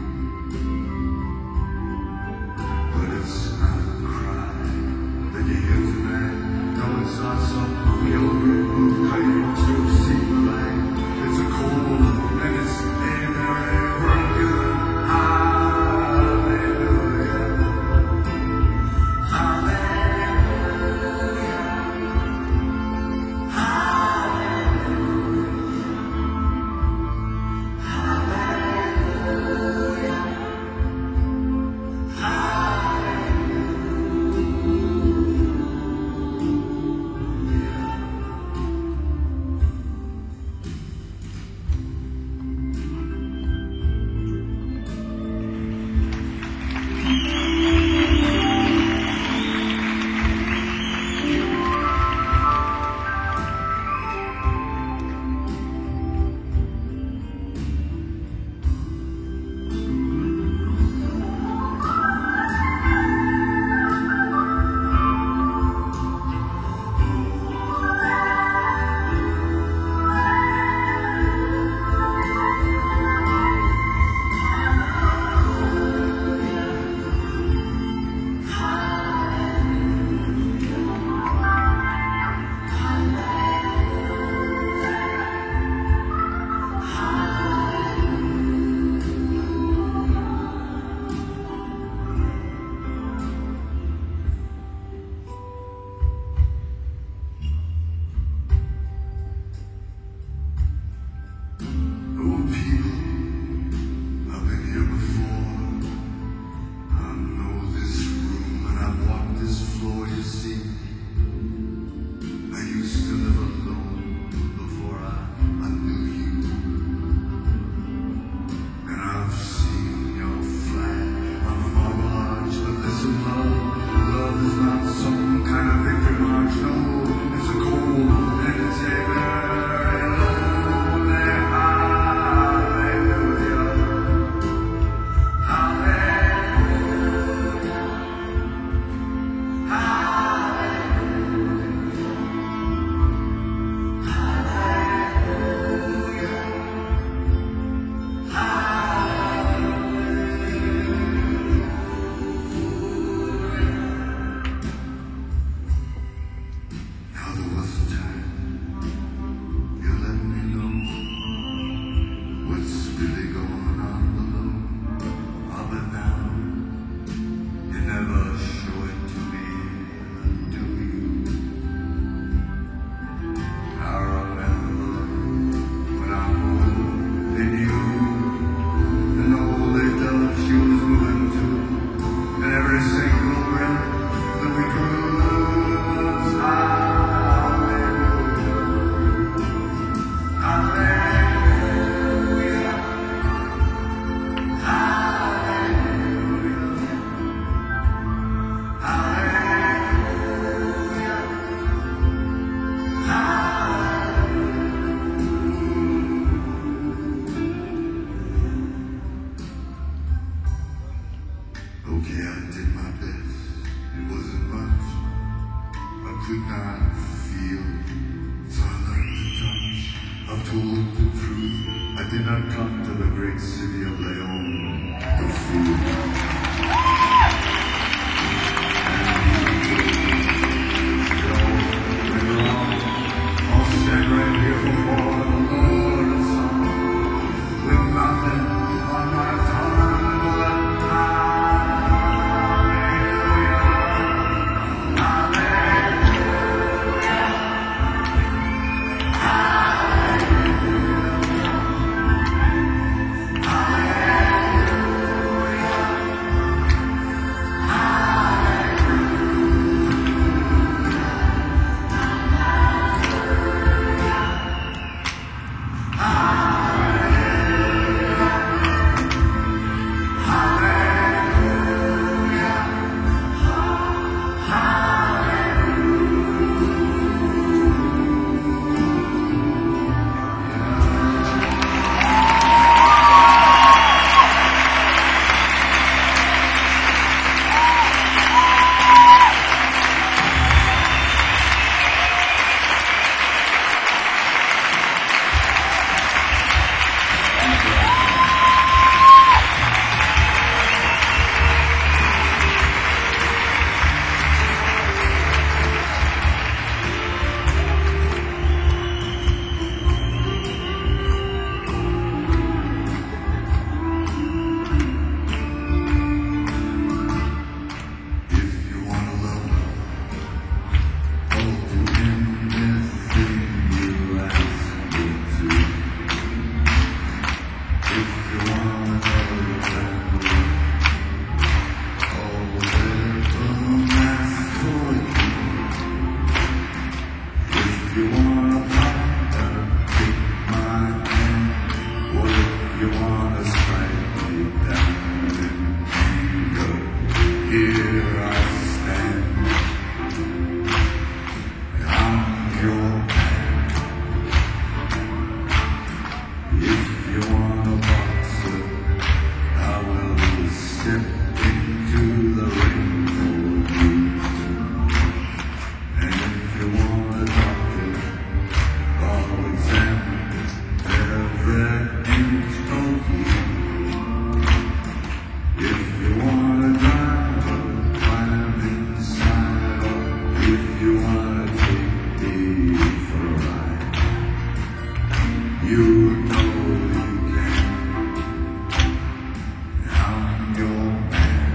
But it's not a cry that you hear tonight. No, it's not some pilgrim kind to see the light. It's a cold and it's a very broken hallelujah. could not feel, so I learned to touch. I've told the truth, I did not come to the great city of Leon to fool. I'll stand right here before the Lord of Song, with nothing on my tongue but hallelujah, hallelujah, you're mad, if you want a boxer, I will step into the ring for you. And if you want a doctor, I'll examine every inch of you. If you want a driver, climb inside, or if you want to take me for a ride, you know you can. I'm your man.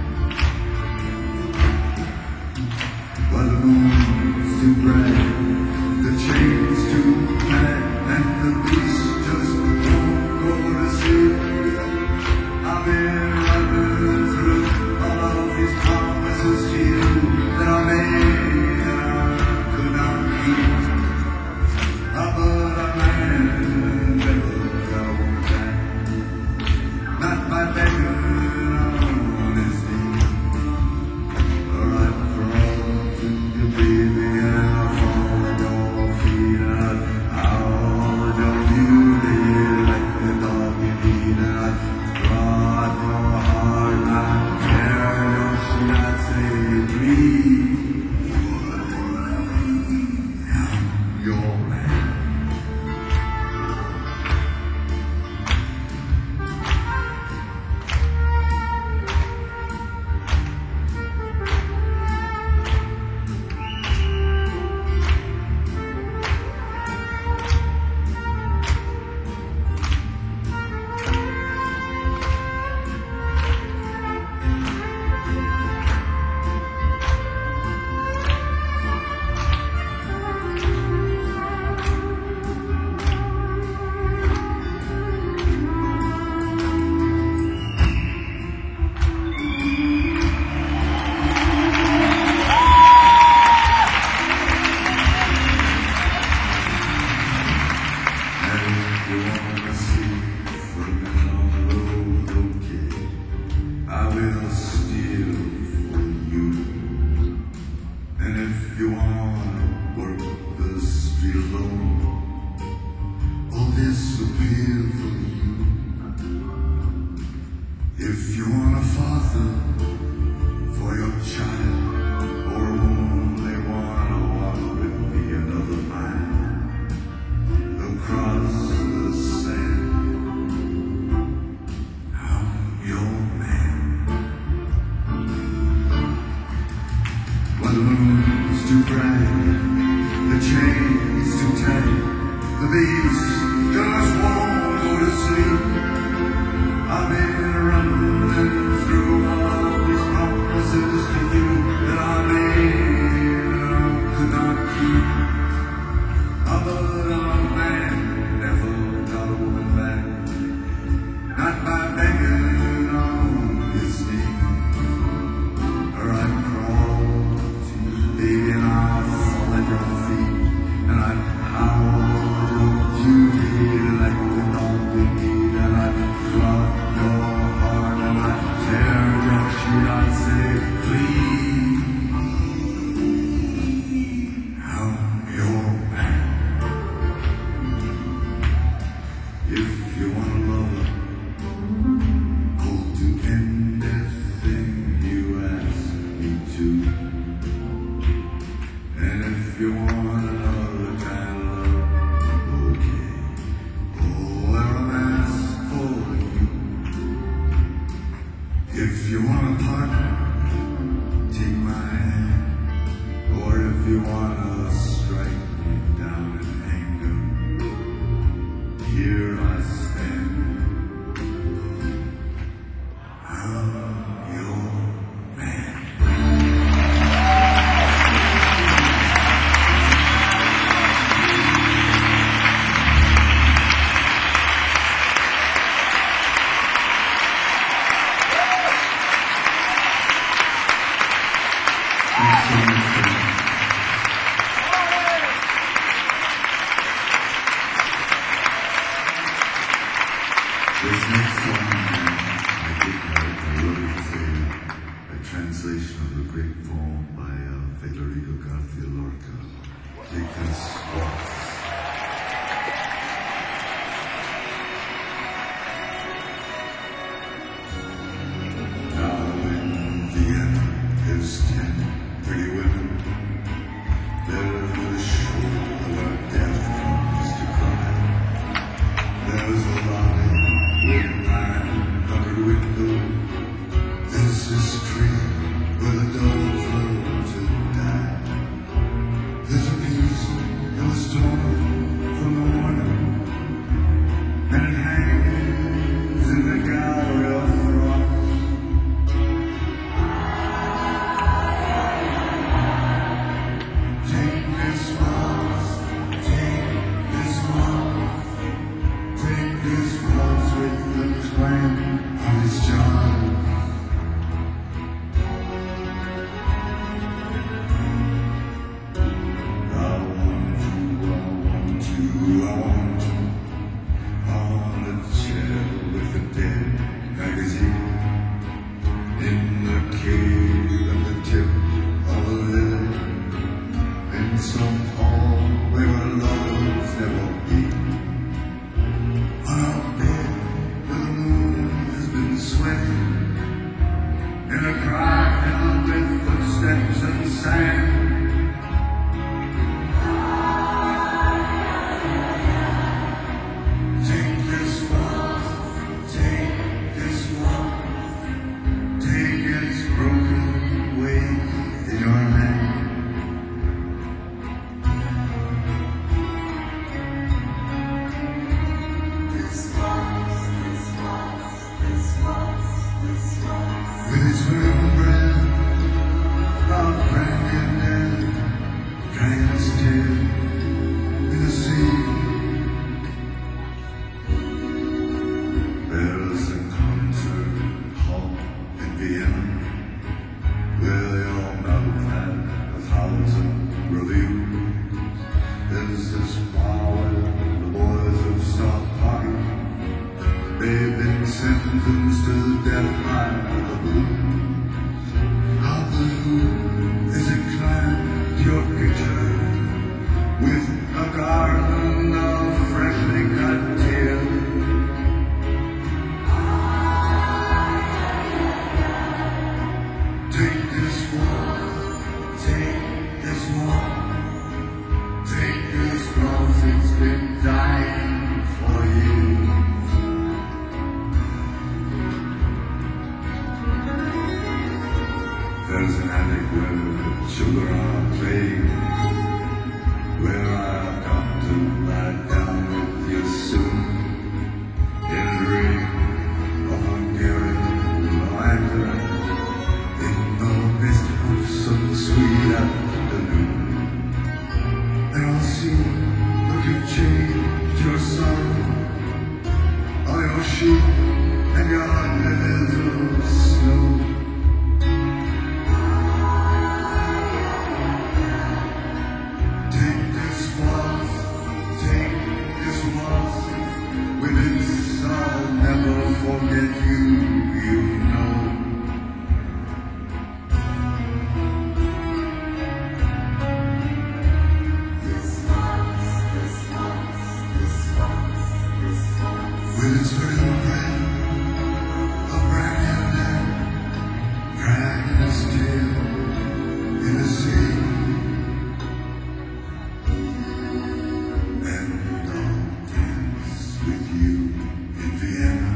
While the moon's too bright, the chain's too tight, and the beast just won't go to sleep, I've been running through all of these promises to you that I made and I could not keep. But a man never goes back, not by begging on his knees. Or I crawl to you, baby, and I fall at your feet, and I hold your beauty like the dog you need, and I draw at your heart, and I tear your sheet, I say, please, I'm your man. If you wanna work the street alone, all this will be for you. If you want a father for your child, or only wanna walk with me another mile across the sand, I'm your man. When the moon's too bright, the chain's too tight, the beast just won't go to sleep, I've been running through all of these promises to you that I made and I could not keep. But I'm a man, never got a woman back, not by begging on his knees, or I crawl to you, baby, and I'll fall at your feet, and I howl your beauty like the dog you need, and I drop your heart, and I tear your sheet, I say, please, I'm your man. If you want a lover, I'll do anything you ask me to. And if you want another kind of love, okay, oh, wear a mask for you. If you want a partner, take my hand, or if you wanna strike me down in anger, here I stand. I'm your man. in some hall where our lovers never meet. On our bed where the moon has been sweating, in a cry filled with footsteps and sand. Take this waltz, take this waltz, take its broken weight in your hand. With its vertebrae of brandy and dragging us still in the sea. There's a concert hall in Vienna where they all know that 1,000 reviews. There's this bar where the boys have stopped partying. They've been sentenced to death by the blues. How blue is inclined to your picture with a garden of freshly cut tears. Take this walk, take this walk, take this waltz, it's been dying for you. There's an attic where children are playing, where I've got to lie down with you soon, in the ring of Hungarian lantern, in the mist of some sweet afternoon. And I'll see look you've changed your sorrow, all your sheep and your little snow. Forget you, you know. This waltz, with its vertebrae of brandy and dragging us still in the sea. And I'll dance with you in Vienna.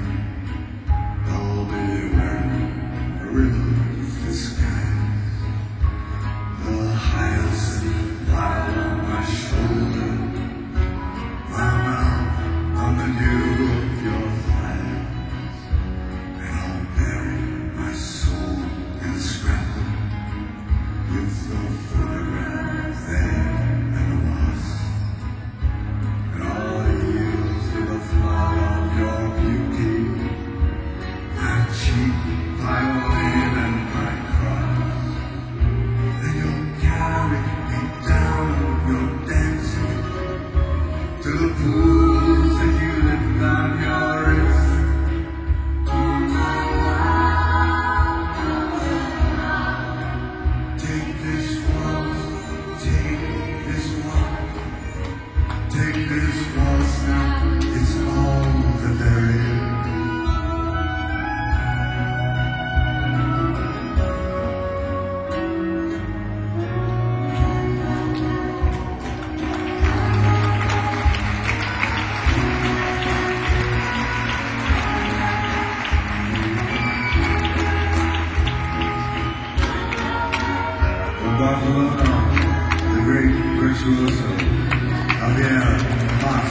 Rivers disguise the hyacinth pile on my shoulder, my mouth on the dew of your thighs, and I'll bury my soul in the scramble with the photograph there and the wasp, and I'll yield to the flood of your beauty, my cheap violin and my cross, and you'll carry me down your dancing to the pools that you lift on your wrist. Take this waltz, take this waltz, take this waltz now, it's all that there is. Barcelona, the great virtuoso, Javier Mas.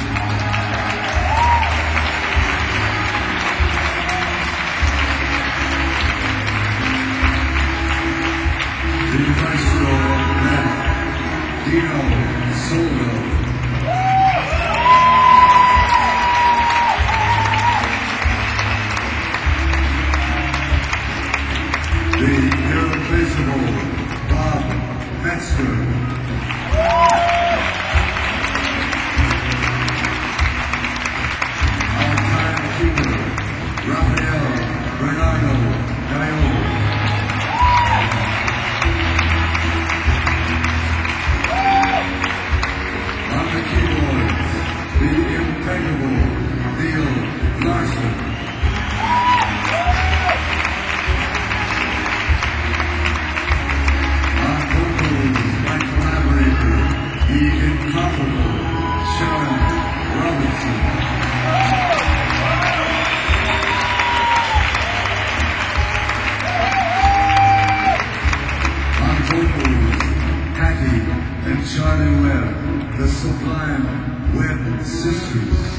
The maestro of left, Dino Soldo. The irreplaceable Bob Metzger. All-time keeper, Rafael Bernardo Gallo. and Charlie Webb, the Sublime Webb Sisters.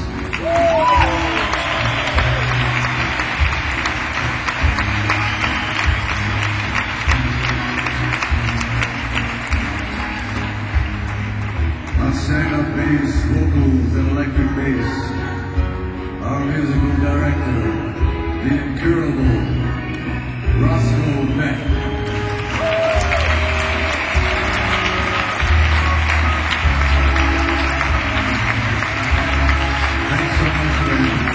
I sang up bass, vocals, and electric bass. Our musical director, the incurable Roscoe Beck. Thanks so much, friend.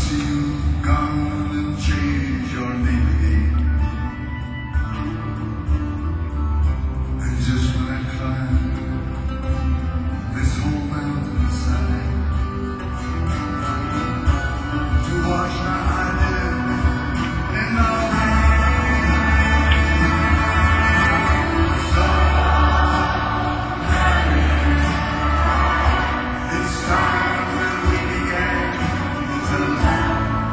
see you've gone and changed your name again. And just when I climb this whole mountainside to wash my eyelids in the it's time when we began to laugh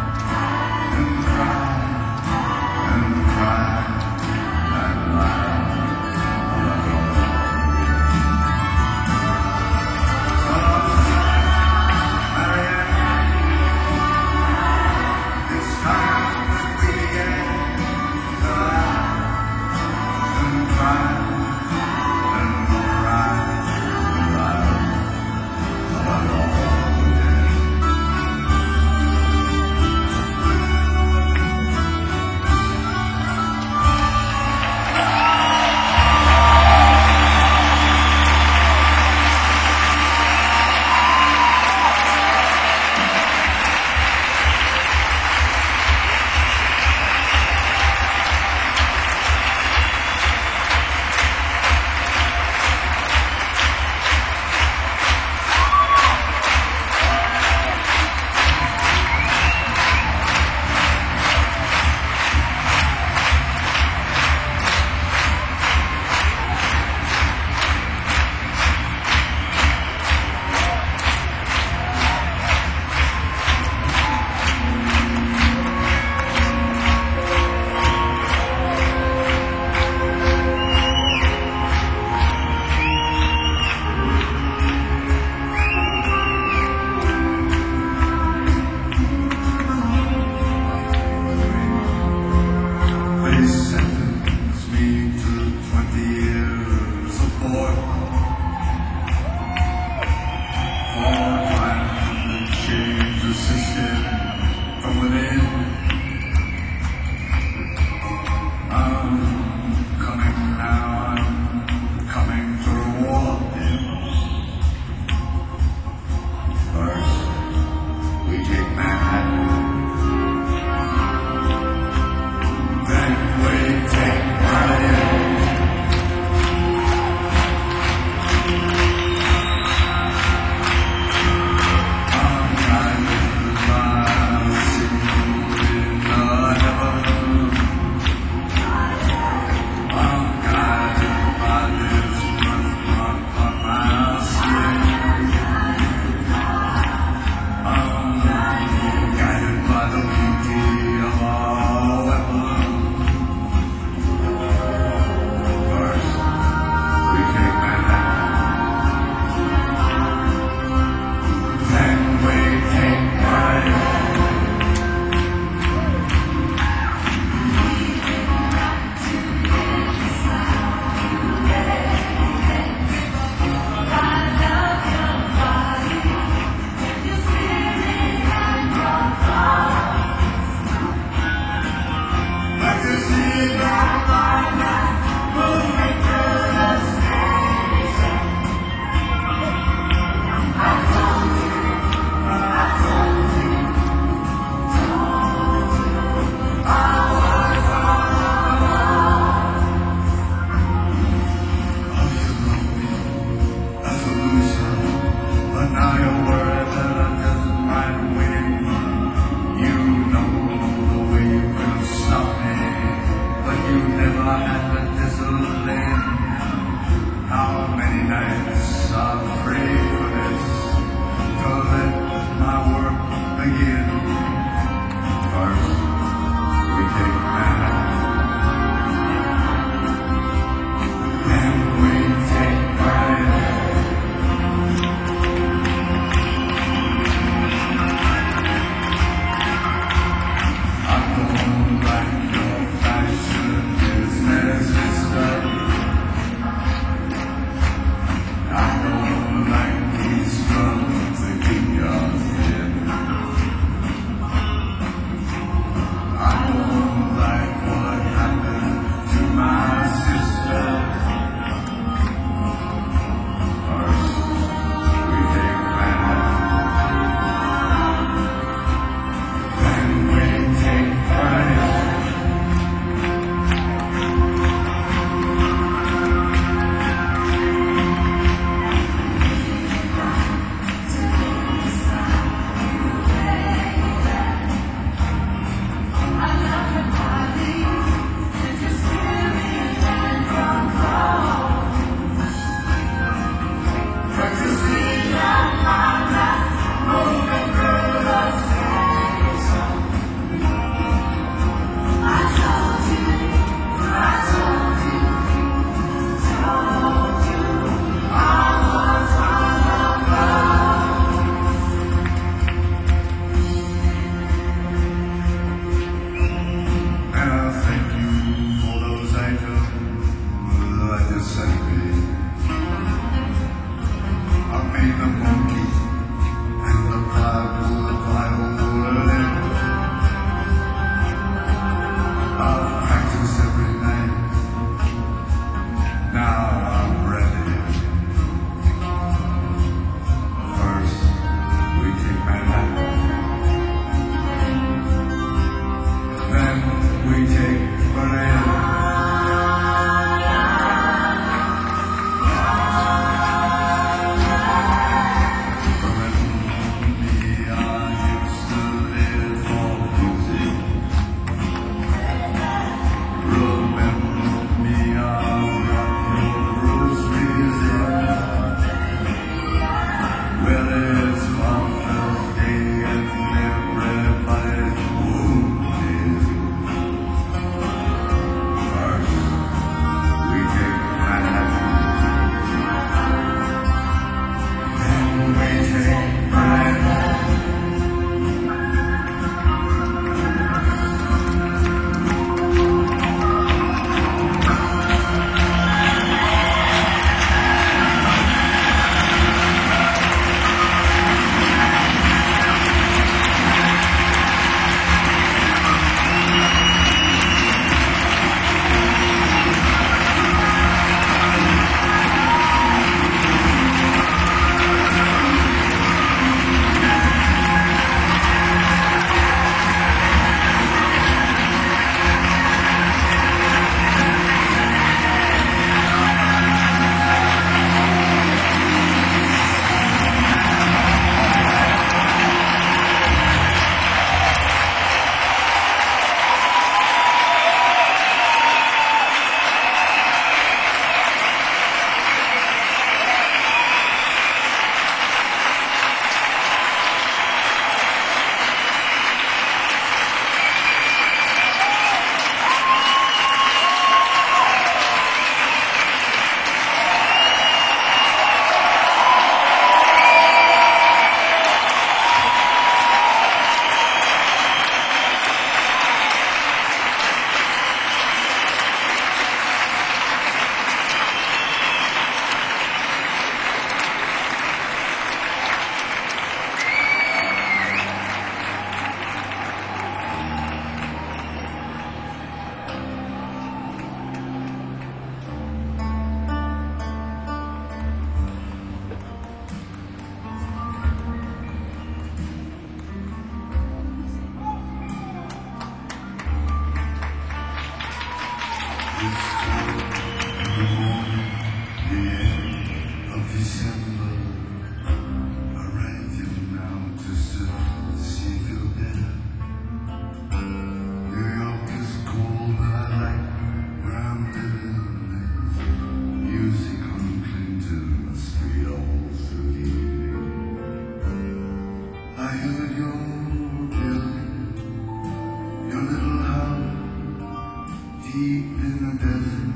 you that you're building your little house deep in the desert?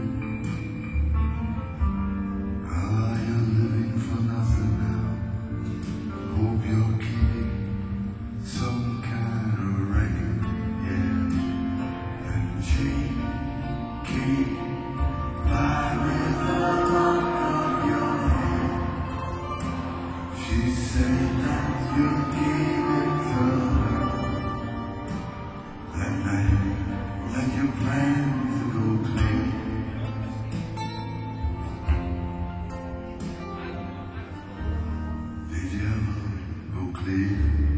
Ah, you're living for nothing now. Hope you're keeping some kind of record, yeah. And she came by with the lock of your hair. She said that you gave it to her that night, that you planned to go clear. Did you ever go clear?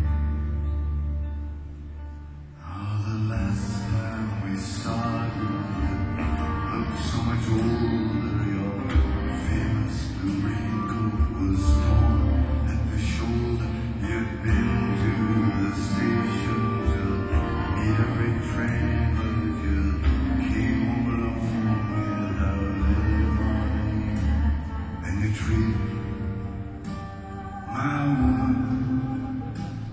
Oh, the last time we saw you, you looked so much older. Your famous blue raincoat was torn at the shoulder. You'd been to the station to meet a great friend, but you came home alone without any money. And you treated my woman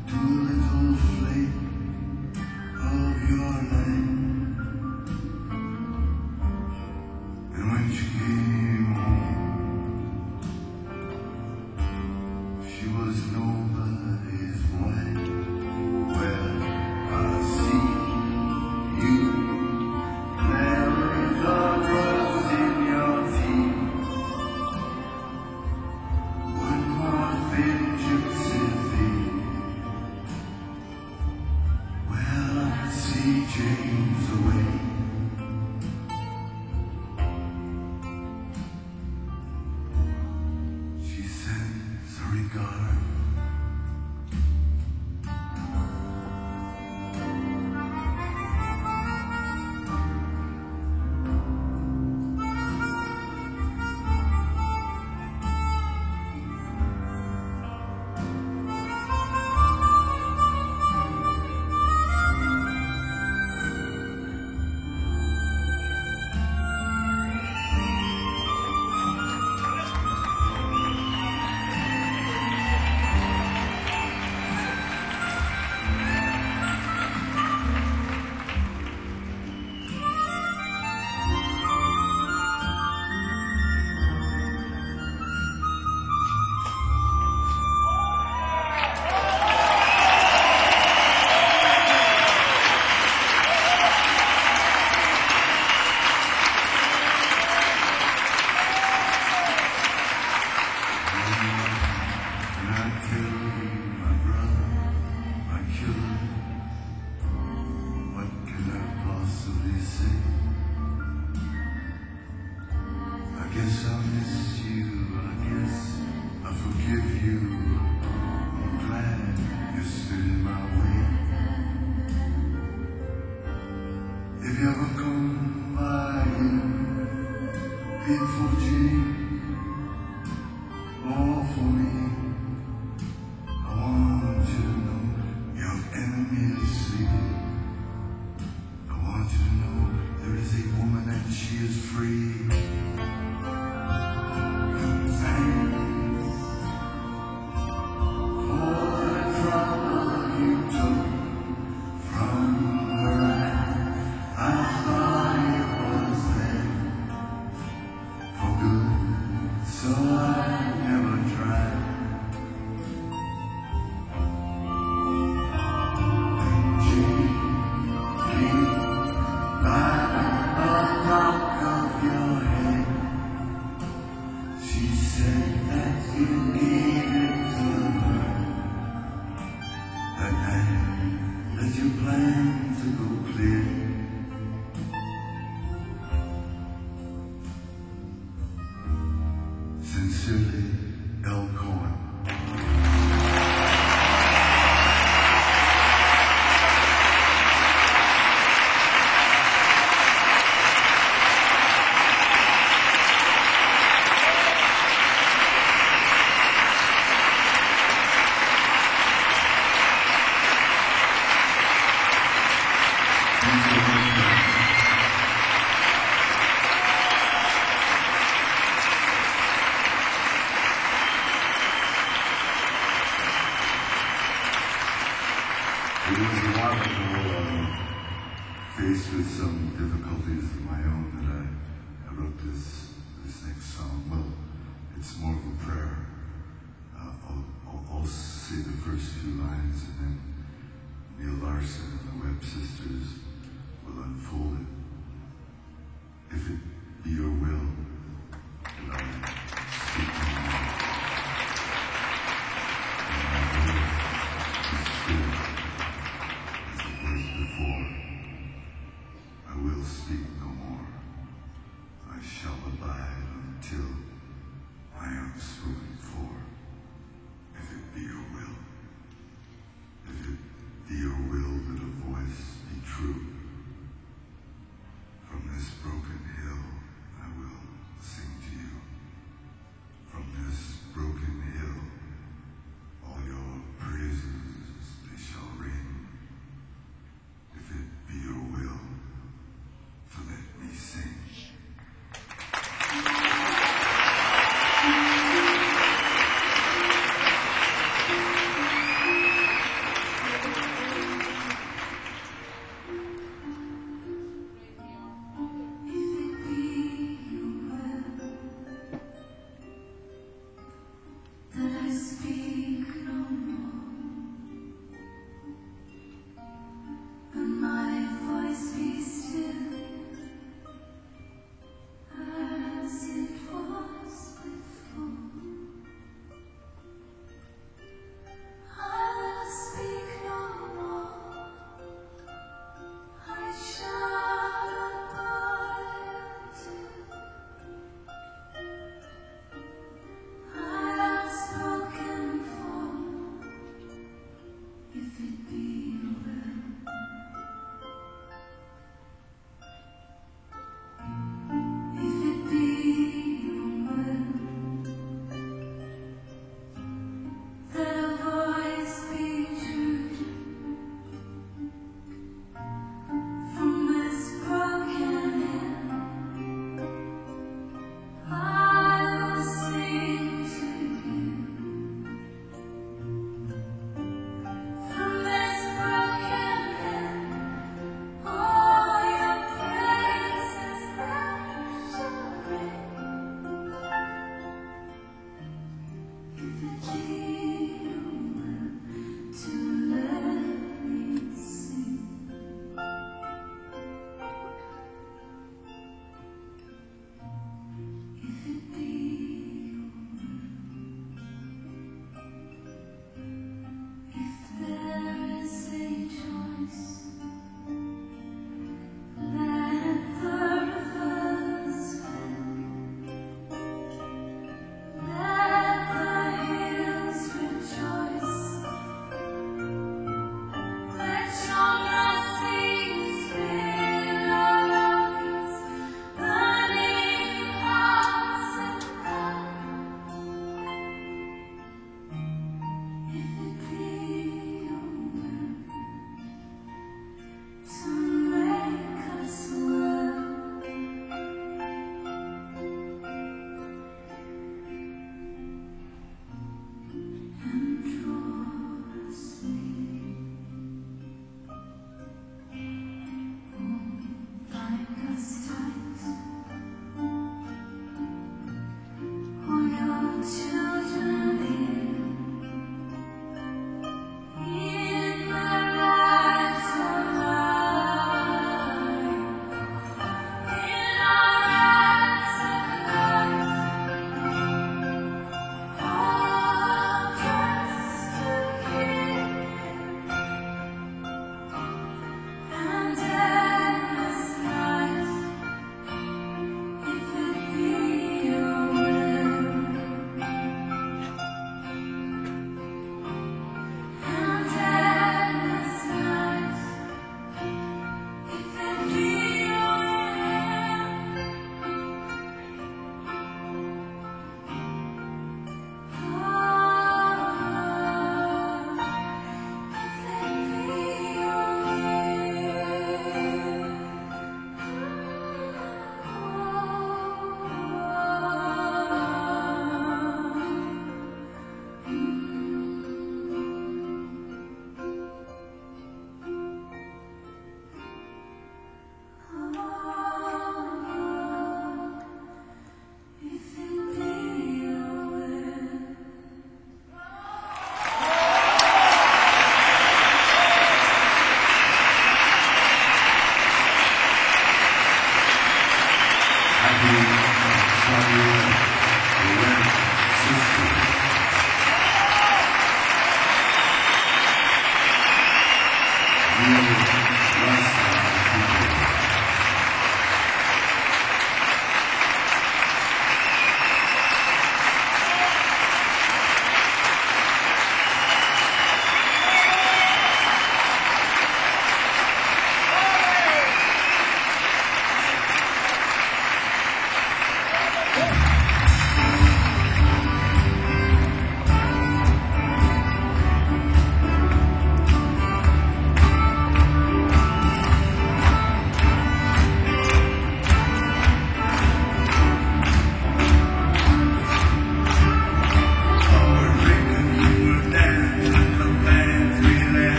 was a while ago, faced with some difficulties of my own, that I wrote this next song. Well, it's more of a prayer. I'll say the first few lines, and then Neil Larson and the Webb Sisters will unfold it. If it be your will, that I speak no more. And my voice is still as it was before. I will speak no more. I shall abide until I am spoken for. If it be your will. If it be your will that a voice be true. From this broken hill I will sing to you.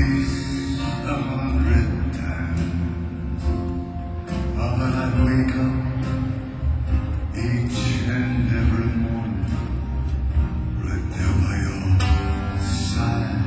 face 100 times, but I'd wake up each and every morning right there by your side.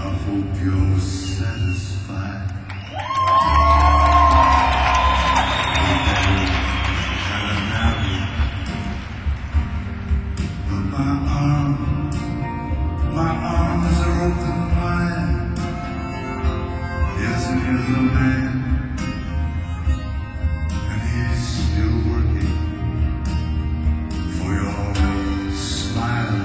hope you're satisfied. But my arms are open wide. Yes, and here's a man, and he's still working for your smile.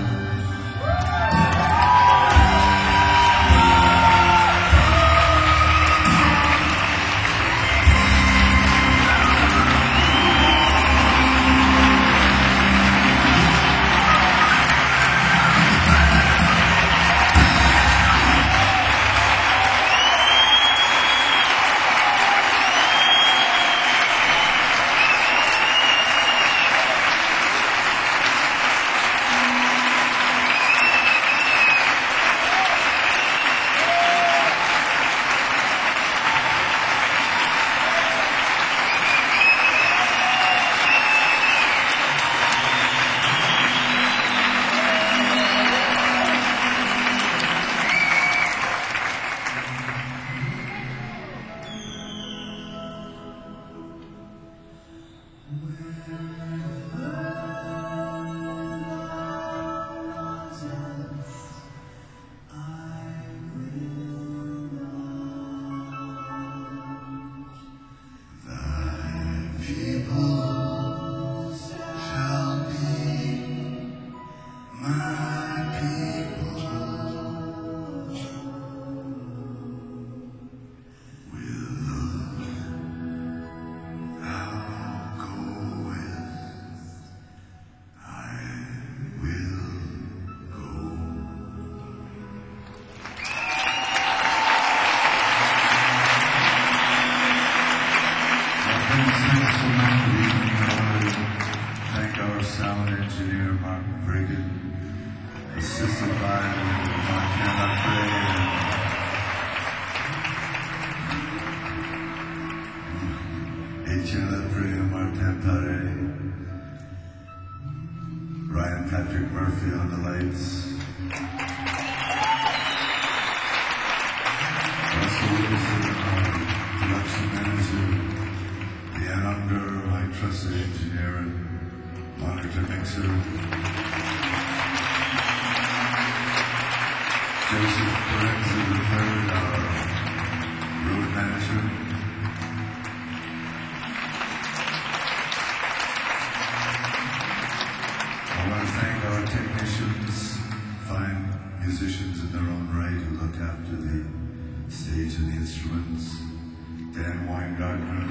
Thank our sound engineer, Mark Brigham, assisted by Martina Gray, Etienne Lepre and Martin Paré, Ryan Patrick Murphy on the lights, Russell Wilson, our production manager, Ian Unger, my trusted engineer and monitor mixer, Joseph Lorenzo III, our road manager, I want to thank our technicians, fine musicians in their own right who look after the stage and the instruments, Dan Weingartner,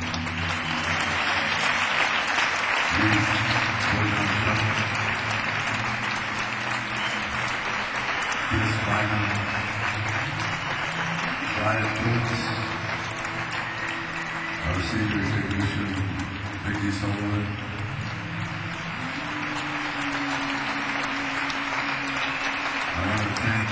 our senior technician, Mickey Sullivan. I want to thank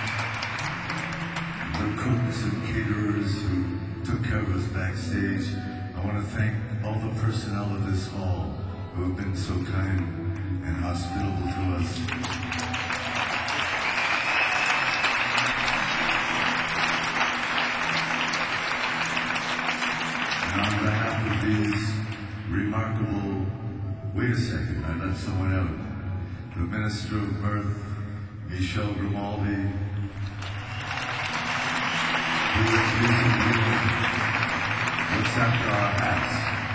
the cooks and caterers who took care of us backstage. I want to thank all the personnel of this hall who have been so kind and hospitable to us. And on behalf of these remarkable, wait a second, I left someone out. The Minister of Mirth, Michel Grimaldi, who is using looks after our hats.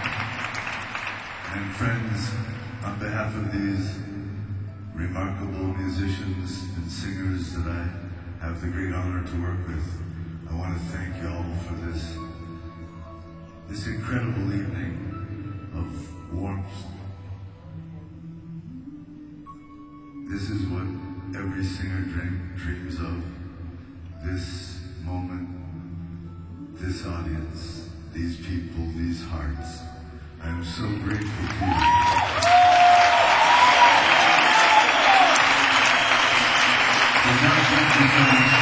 And friends, on behalf of these remarkable musicians and singers that I have the great honor to work with, I want to thank you all for this incredible evening of warmth. This is what every singer dreams of. This moment, this audience, these people, these hearts. I am so grateful to you. So now, thank you so much.